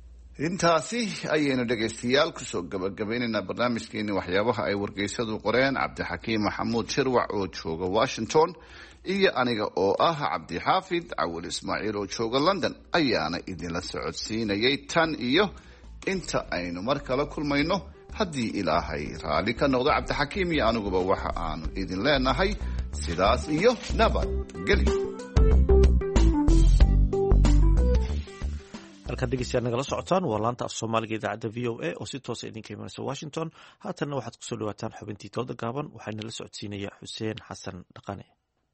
intaasi ayaynu dhegaystayaal kusoo gabagabaynaynaa barnaamijkeeni waxyaabaha ay wargeysadu qoreen. cabdixakiim maxamuud shirwac oo jooga washington iyo aniga oo ah cabdixaafid cawil ismaaciil oo jooga london ayaana idinla socodsiinayay tan iyo inta aynu mar kala kulmayno haddii ilaahay raalli ka noqdo. cabdixakiim iyo aniguba waxa aanu idin leenahay sidaas iyo nabadgelyo. halkaad dhegeystayaal nagala socotaan waa laanta af soomaaliga idaacadda v o a oo si toosa idinka imanaysa washington. haatanna waxaad kusoo dhawaataan xubintii tooda gaaban waxaana la socodsiinaya xuseen xasan dhaqane.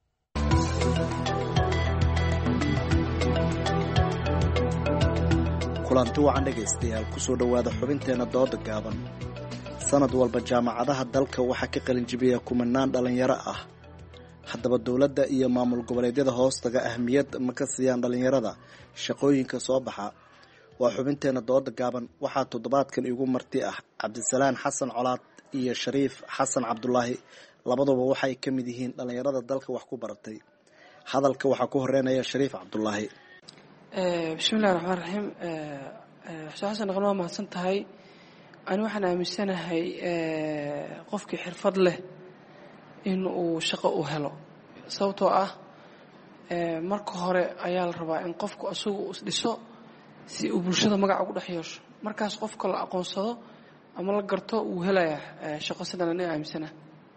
kulanti wacan dhegaystayaal kusoo dhowaada xubinteena dooda gaaban. sanad walba jaamacadaha dalka waxaa ka qalinjibiya kumanaan dhallinyaro ah. haddaba dowladda iyo maamul goboleedyada hoostaga ahmiyad ma ka siiyaan dhallinyarada shaqooyinka soo baxa? waa xubinteena dooda gaaban. waxaa toddobaadkan igu marti ah cabdisalaan xasan colaad iyo shariif xasan cabdulaahi. labaduba waxay ka mid yihiin dhallinyarada dalka wax ku baratay. hadalka waxaa ku horeynaya shariif cabdulaahi. bismillahi raxmaan raxiim. xuseen xasan dhaqan waa mahadsan tahay. ani waxaan aaminsanahay qofkii xirfad leh in uu shaqo u helo. sababtoo ah marka hore ayaa la rabaa in qofku isagu isdhiso si uu bulshada magaca ugu dhex yeesho. markaas qofka la aqoonsado ama la garto wuu helayaa shaqo. sidan ani aaminsanahay.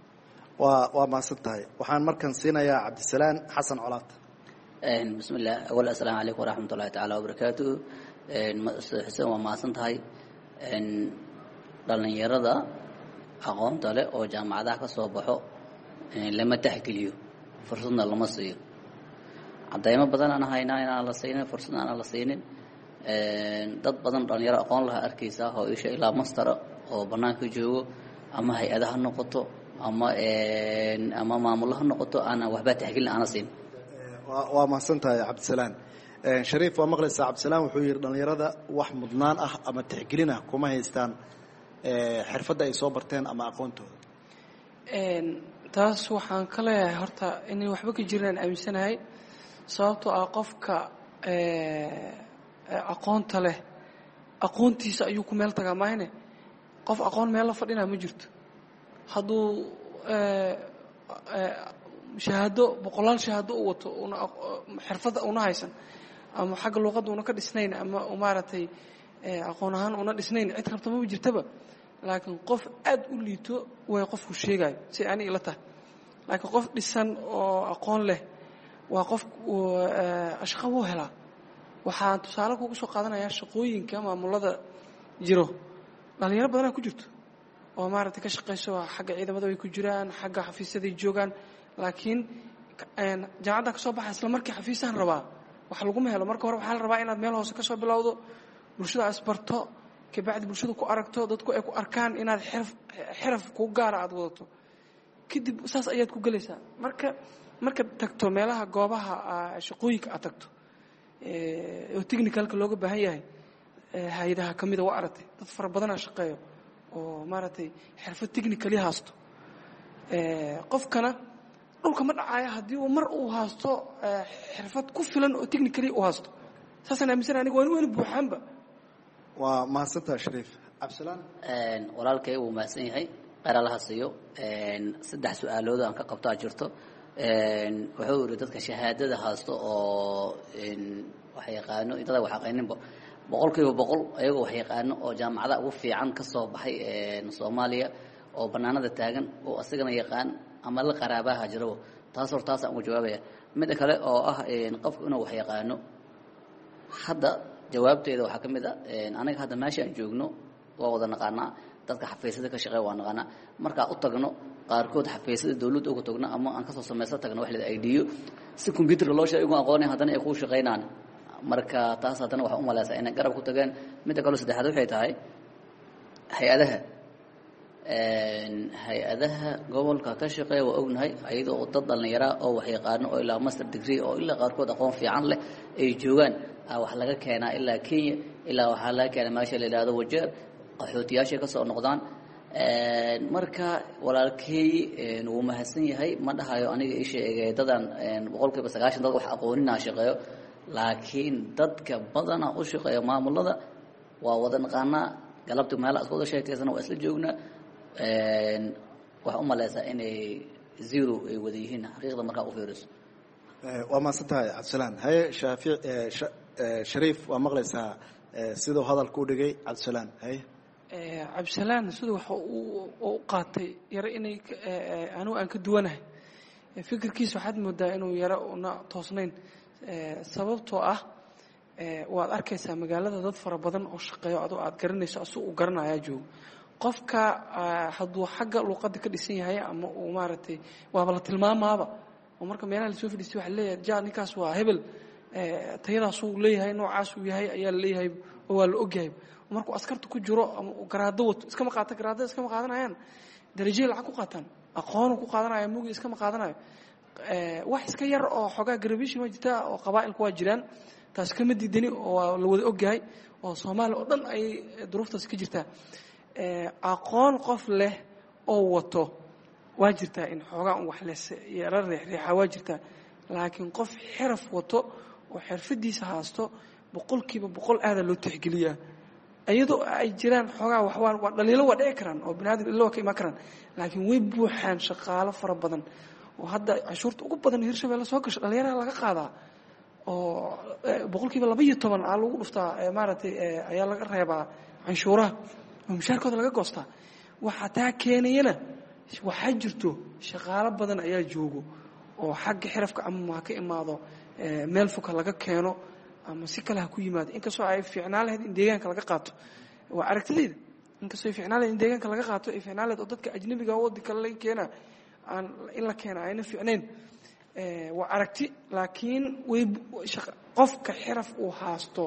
waa waa mahadsan tahay waxaan markan siinayaa cabdisalaan xasan colaad بسم الله أول السلام عليكم ورحمة الله تعالى وبركاته حسين وما سنتهاي إن دلنا يردا أقوم تله أو جامعة ذاك صباحه لما تحكي ليه فرصنا لما صير عدايما بدن أنا هاينا أنا على صينين فرصنا أنا على صينين ضد بدن دلنا يرا أقوم لها أركيزها هو شيء إلى مستر أو بناك جو أما هي أده النقطة أما أما معمولها النقطة أنا وحبات تحكي لي أنا صين waa mahadsantahay cabdisalaan shariif waa maqlaysaa cabdisalaan wuxuu yidhi dhallinyarada wax mudnaan ah ama tixgelin ah kuma haystaan xirfadda ay soo barteen ama aqoontooda taas waxaan ka leeyahay horta inay waxba ka jiraan aaminsanahay sababtoo ah qofka aqoonta leh aqoontiisa ayuu ku meel tagaa maahane qof aqoon meel la fadhinaa ma jirto hadduu shahaado boqolaal shahaado u wato una xirfadda una haysan ama xagga luuqadda una ka dhisnayn ama maaragtay aqoon ahaan una dhisnayn cid rabta ma jirtaba laakiin qof aad u liito way qofku sheegayo si ani ila tahay laakiin qof dhisan oo aqoon leh waa qof ashqo u helaa waxaan tusaale kugu soo qaadanayaa shaqooyinka maamulada jiro dhalinyaro badanaa ku jirto oo maaragtay ka shaqayso xagga ciidamada way ku jiraan xagga xafiisyaday joogaan laakiin jaamacadda ka soo baxa isla markii xafiisahan rabaa wax laguma helo marka hore waxaa la rabaa inaad meel hoose ka soo bilowdo bulshada asbarto kabacdi bulshada ku aragto dadku ay ku arkaan inaad xirf xiraf ku gaara aad wadato kadib saas ayaad ku galaysaa marka marka tagto meelaha goobaha shaqooyinka aad tagto oo technicalka looga baahan yahay hay'adaha ka mid ah waa aragtay dad fara badan oo shaqeeyo oo maaragtay xirfad technically haasto qofkana dhulka ma dhacaya haddii uu mar uu haasto xirfad ku filan oo technically uu haasto saasaan aaminsanay aniga waa in buuxaanba waa mahadsantaha shariif cabdisalaan walaalkay wuu mahadsan yahay qaraalaha siiyo saddex su-aalood aan ka qabtaa jirto wuxuu yidhi dadka shahaadada haasto oo wax yaqaano dada wax aqaaninba boqolkiiba boqol ayagoo wax yaqaano oo jaamacada ugu fiican ka soo baxay Soomaaliya oo banaanada taagan oo asagana yaqaan ama la qaraabaha jiro taas hor taas aan ugu jawaabaya mid kale oo ah qofku inuu wax yaqaano hadda jawaabteeda waxa kamid ah anaga hadda meesha aan joogno waa wada naqaana dadka xafiisyada ka shaqeeya waa naqaana marka u tagno qaarkood xafiisyada dawladda ugu tagno ama aan ka soo sameeysan tagno wax la I D si computer loo sheego aqoon hadana ay ku shaqeynaan marka taas hadana waxa u maleysaa inay garab ku tagaan mid kale saddexaad waxay tahay hay'adaha hay-adaha gobolka ka shaqeeya waa ognahay ayadoo dad dhalinyaro oo wax yaqaano oo ilaa master degree oo ilaa qaarkood aqoon fiican leh ay joogaan wax laga keenaa ilaa Kenya ilaa waxa laga keenaa meesha la yiraahdo wajeer qaxootiyaasha ka soo noqdaan marka walaalkay uu mahadsan yahay ma dhahayo aniga ii sheegay dadan boqolkiiba sagaashan dad wax aqoonina shaqeeyo laakiin dadka badana u shaqeeya maamulada waa wada naqaana galabta meel asoo wada sheekaysana waa isla joognaa wax u maleysaa inay zero ay wada yihiin xaqiiqda markaa u fiiriso waa mahadsantahay cabdisalaan haye shaafic shariif waa maqlaysaa siduu hadalku u dhigay cabdisalaan haye cabdisalaan siduu waxa uu u qaatay yaro inay anigu aan ka duwanahay fikirkiisa waxaad moodaa inuu yaro una toosnayn sababtoo ah waad arkaysaa magaalada dad fara badan oo shaqeeyo adoo aad garanayso asuu u garanayaa joogo qofka hadduu xagga luuqadda ka dhisan yahay ama uu maaragtay waaba la tilmaamaaba oo marka meelaha lasoo fadhiistay waxa leeyahay ja ninkaas waa hebel tayadaasuu leeyahay noocaasuu yahay ayaa la leeyahay oo waa la ogyahay markuu askarta ku jiro ama uu garaado wato iskama qaata garaadada iskama qaadanayaan darajay lacag ku qaataan aqoon ku qaadanaya mugi iskama qaadanayo wax iska yar oo xogaa garabishi ma jirta oo qabaa'ilku waa jiraan taas kama diidani oo la wada ogyahay oo Soomaali oo dhan ay duruuftaas ka jirtaa aqoon qof leh oo wato waa jirtaa in xogaa wax lees yara riixa waa jirtaa laakiin qof xirf wato oo xirfadiisa haasto boqolkiiba boqol aad loo tixgeliyaa ayadoo ay jiraan xogaa wax waa dhaliilo waa dhici karaan oo binaadam ilaa ka iman karaan laakiin way buuxaan shaqaalo fara badan oo hadda cashuurta ugu badan Hirshabeelle soo gasho dhalinyarada laga qaadaa oo boqolkiiba laba iyo toban aa lagu dhuftaa maaragtay ayaa laga reebaa canshuuraha oo mushaarkooda laga goostaa waxa taa keenayna waxaa jirto shaqaalo badan ayaa joogo oo xagga xirafka ama ha ka imaado meel foka laga keeno ama si kale ha ku yimaado inkastoo ay fiicnaan lahayd in deegaanka laga qaato waa aragtidayda inkastoo ay fiicnaan lahayd in deegaanka laga qaato ay fiicnaan lahayd oo dadka ajnabiga waddan kale laga keena aan in la keena ayna fiicnayn waa aragti laakiin way qofka xiraf uu haasto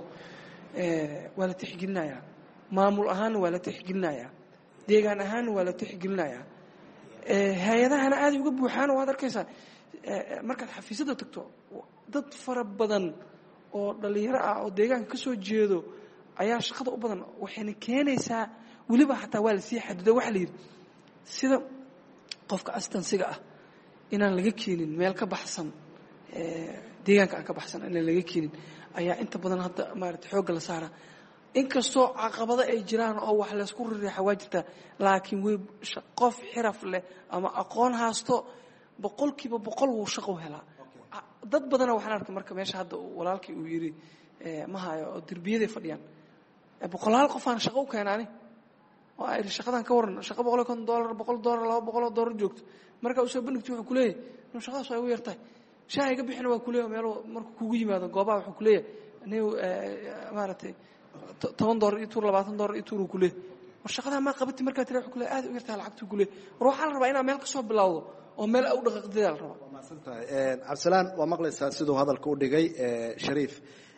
waa la tixgelinayaa maamul ahaanna waa la tixgelinayaa deegaan ahaanna waa la tixgelinayaa hay-adahana aaday uga buuxaan waad arkaysaa markaad xafiisyada tagto dad fara badan oo dhalinyaro ah oo deegaanka ka soo jeedo ayaa shaqada u badan waxayna keenaysaa weliba xataa waa lasii xadido waxaa la yidhi sida qofka astansiga ah inaan laga keenin meel ka baxsan deegaanka aan ka baxsan inaan laga keenin ayaa inta badan hadda maarata xoogga la saaraa inkastoo caqabado ay jiraan oo wax laysku rireexa waa jirtaa laakiin way qof xiraf leh ama aqoon haasto boqolkiiba boqol wuu shaqo helaa dad badana waxaan arkay marka meesha hadda walaalkii uu yidhi ma hayo oo derbiyaday fadhiyaan boqolaal qofaan shaqo u keenaani oo ay shaqadan ka waran shaqo boqol iyo konton doolar boqol doolar laba boqol oo doolar joogto marka uu soo bandhigto wuxuu ku leeyahay inuu shaqadaas ay ugu yartahay shaah iga bixina waa ku leeyahay meel markuu kugu yimaado goobaha wuxuu ku leeyahay anigu maaragtay toban doolar iyo tuur labaatan doolar iyo tuur uu ku leeyahay war shaqadaa maa qabati markaa tira wuxuu ku leeyahay aad u yartahay lacagtuu ku leeyahay war waxaa la rabaa inaad meel ka soo bilowdo oo meel u dhaqaaqdeeda la rabaa cabdisalaan waa maqlaysaa siduu hadalka u dhigay shariif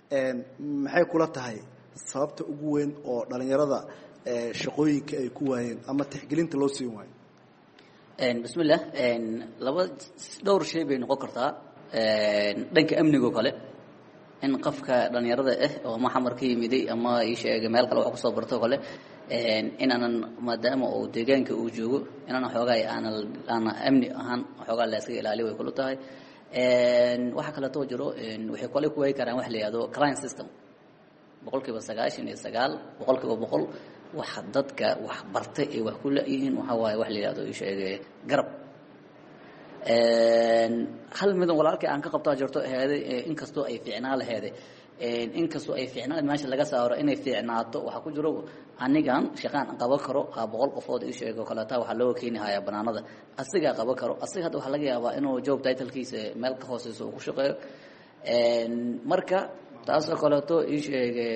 maxay kula tahay sababta ugu weyn oo dhalinyarada shaqooyinka ay ku waayeen ama tixgelinta loo siin waayo bismillah laba dhowr shay bay noqon kartaa dhanka amnigo kale in qofka dhalinyarada ah oo maxamar ka yimiday ama ii sheegay meel kale wax ku soo barto kale inaanan maadaama uu deegaanka uu joogo inaan xoogaa aanan aan amni ahaan xoogaa la iska ilaaliyo way kula tahay waxa kale oo jiro waxay kale ku way karaan wax la yiraahdo crime system boqolkiiba sagaashan iyo sagaal boqolkiiba boqol wax dadka wax bartay ee wax ku leeyihiin waxa waaye wax la yiraahdo ii sheegay garab hal mid walaalkii aan ka qabtaa jirto heeday inkastoo ay fiicnaa laheeday inkastoo ay fiicnaan meesha laga saaro inay fiicnaato waxa ku jiro anigan shaqaan qaban karo boqol qofood ii sheego kala taa waxa loo keenay haya banaanada asiga qaban karo asiga hadda waxa laga yaabaa inuu job title-kiisa meel ka hooseyso uu ku shaqeeyo marka taas oo kale to ii sheegay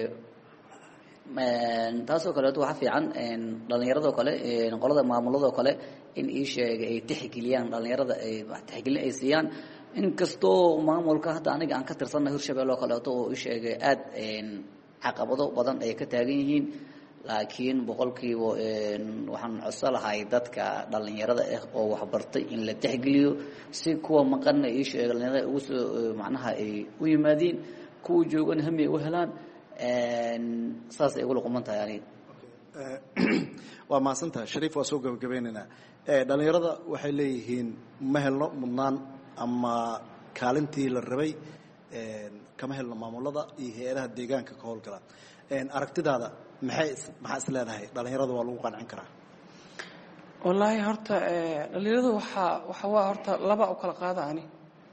taas oo kale to waxa fiican dhalinyarada kale qolada maamulada kale in ii sheegay ay tixgeliyaan dhalinyarada ay tixgelin ay siiyaan inkastoo maamulka hadda aniga aan ka tirsannahay Hirshabelle oo kale oo ii sheegay aad caqabado badan ay ka taagan yihiin laakiin boqolkiiba waxaan codsalahay dadka dhalinyarada ah oo wax bartay in la tixgeliyo si kuwa maqan ii sheegay dhalinyarada ugu soo macnaha ay u yimaadeen kuwa joogan hami u helaan saas ay ugu luqmantahay yani waa maasantahay shariif waa soo gabagabeynayna dhalinyarada waxay leeyihiin ma helno mudnaan ama kaalintii la rabay kama helno maamulada iyo hay-adaha deegaanka ka howlgala aragtidaada maxay maxaa is leedahay dhalinyarada waa lagu qancin karaa wallaahi horta dhalinyaradu waxaa waxa waa horta laba u kala qaada ani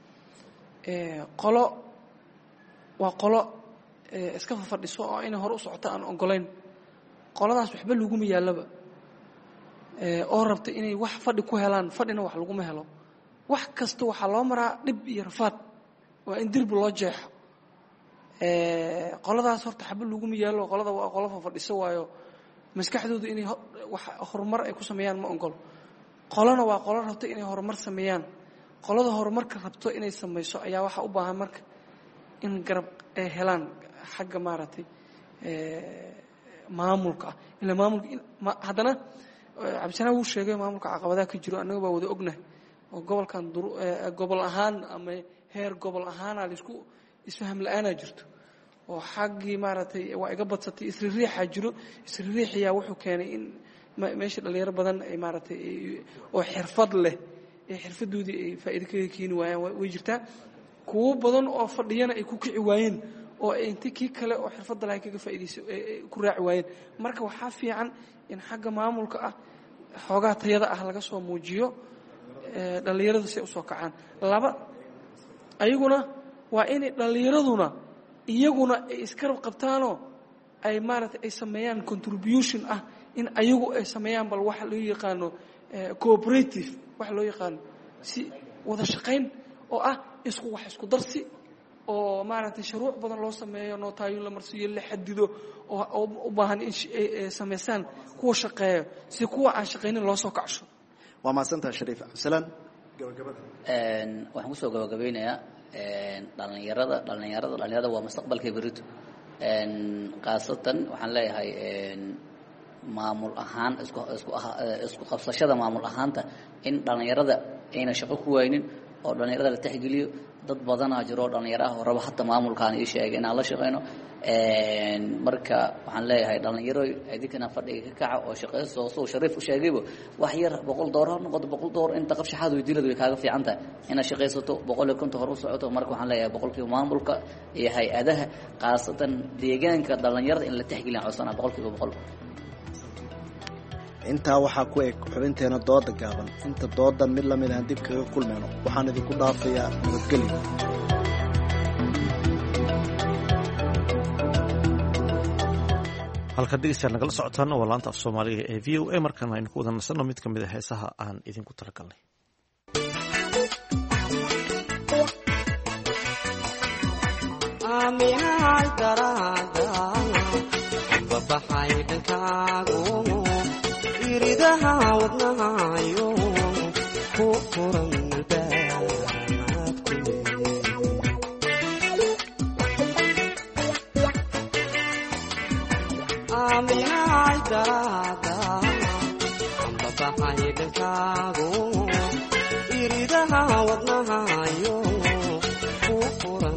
qolo waa qolo iska fadhiso oo inay hore u socoto aan ogolayn qoladaas waxba laguma yaalaba oo rabta inay wax fadhi ku helaan fadhina wax laguma helo wax kasta waxaa loo maraa dhib iyo rafaad waa in dirbi loo jeexo qoladaas horta xaba laguma yaalo qolada waa qolo fadhiso waayo maskaxdooda inay wax horumar ay ku sameeyaan ma ogolo qolana waa qolo rabta inay horumar sameeyaan qolada horumarka rabto inay sameyso ayaa waxa u baahan marka in garab ay helaan xagga maaragtay maamulka ila maamulka haddana cabdisanaa wuu sheegay maamulka caqabadaha ka jiro annaga baa wada ognahay oo gobolkan gobol ahaan ama heer gobol ahaana laisku isfaham la-aanaa jirto oo xaggii maaragtay waa iga badsatay isririixaa jiro isririixiyaa wuxuu keenay in meesha dhalinyaro badan ay maaragtay oo xirfad leh ee xirfadoodii ay faa'iido kaga keeni waayaan way jirtaa kuwo badan oo fadhiyana ay ku kici waayeen oo intii kii kale oo xirfadda lahay kaga faa'iidayso ku raaci waayeen marka waxaa fiican in xagga maamulka ah xoogaa tayada ah laga soo muujiyo dhalinyaradu si ay usoo kacaan laba ayaguna waa inay dhalinyaraduna iyaguna ay iskarab qabtaanoo ay maaragtay ay sameeyaan contribution ah in ayagu ay sameeyaan bal waxa loo yaqaano cooperative wax loo yaqaano si wada shaqayn oo ah isku wax isku darsi oo maaragtay shuruuc badan loo sameeyo nootaayo la marsiyo la xadido oo u baahan in sameysaan kuwa shaqeeyo si kuwa aan shaqaynin loo soo kacsho. waa maasantaa Shariif Cabdisalaan. gabagabada waxaan kusoo gabagabeynayaa dhalinyarada dhalinyarada dhalinyarada waa mustaqbalka berito qaasatan waxaan leeyahay maamul ahaan isku isku isku qabsashada maamul ahaanta in dhalinyarada ayna shaqo ku waynin oo dhalinyarada la tixgeliyo dad badan oo jiro dhalinyaro ah oo raba hatta maamulkaan ay sheegay inaan la shaqeyno marka waxaan leeyahay dhalinyaro idinkana fadhiga ka kaca oo shaqeyso soo Shariif u sheegayba wax yar boqol doolar noqdo boqol doolar inta qab shaxaad weydiiladu way kaaga fiican tahay inaad shaqeysato boqol iyo konton hor u socoto marka waxaan leeyahay boqolkiiba maamulka iyo hay'adaha qaasatan deegaanka dhalinyarada in la tixgeliyo codsan boqolkiiba boqol. intaa waxaa ku eg xubinteena dooda gaaban inta doodan mid lamid ah dib kaga kulmayno waxaan idinku dhaafayaa nabadgelyo. halka dhegeystayaal nagala socotaan waa laanta af Soomaaliga ee V O A markaan aynu ku wada nasanno mid ka mid ah heesaha aan idinku talagalnay. aaminahay daraada babaxay dhankaagu iridaha wadnahayo ku furan albaabku aaminahay daraada babaxay dhankaagu iridaha wadnahayo ku furan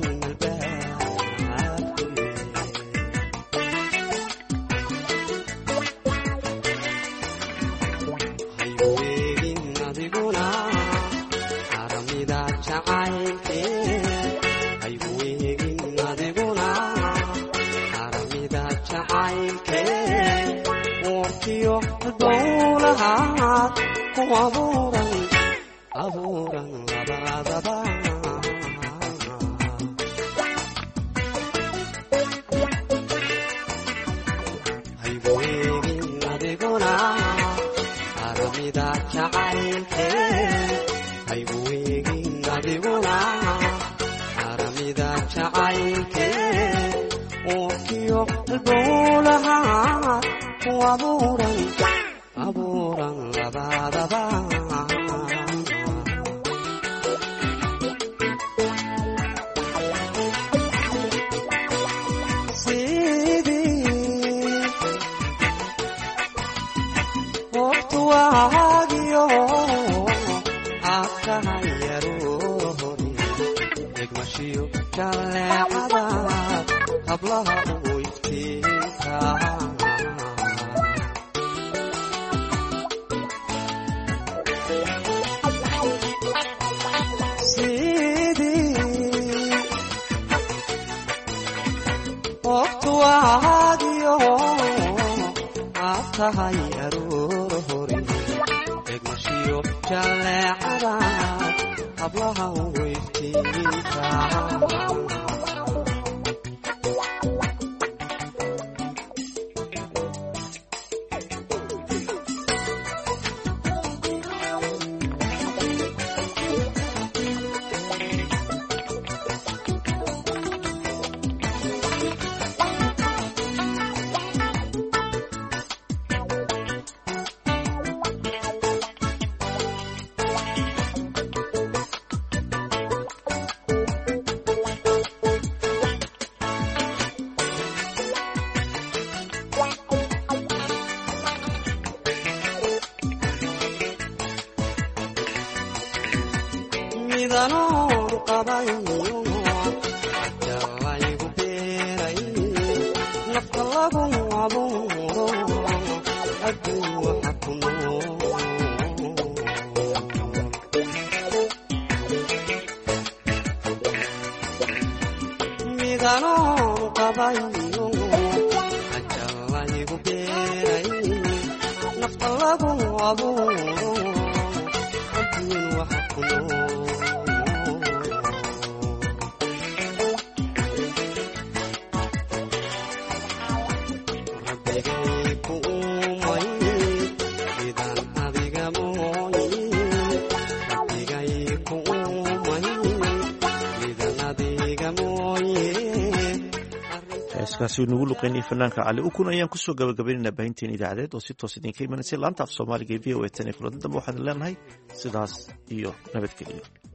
abuuran abuuran labadaba hayweegin adiguna aramida jacaylke hayweegin adiguna aramida jacaylke uurkiyo halbowlaha ku abuuran abuuran labadaba sidii waqtu waagiyo aad tahay yaroori degmashiyo jaleecada hablaha u iftiinka tahay aroor hore degmashiyo jaleecada hablaha weytiinka rabbigay ku umay idan adiga codkaasi nagu luqeynayay fanaanka cali ukun ayaan kusoo gabagabaynaynaa baahinteen idaacadeed oo si toos idinka imanaysay laanta af soomaaliga ee v o a tan iyo kulanti dambe waxaan leenahay sidaas iyo nabadgelyo.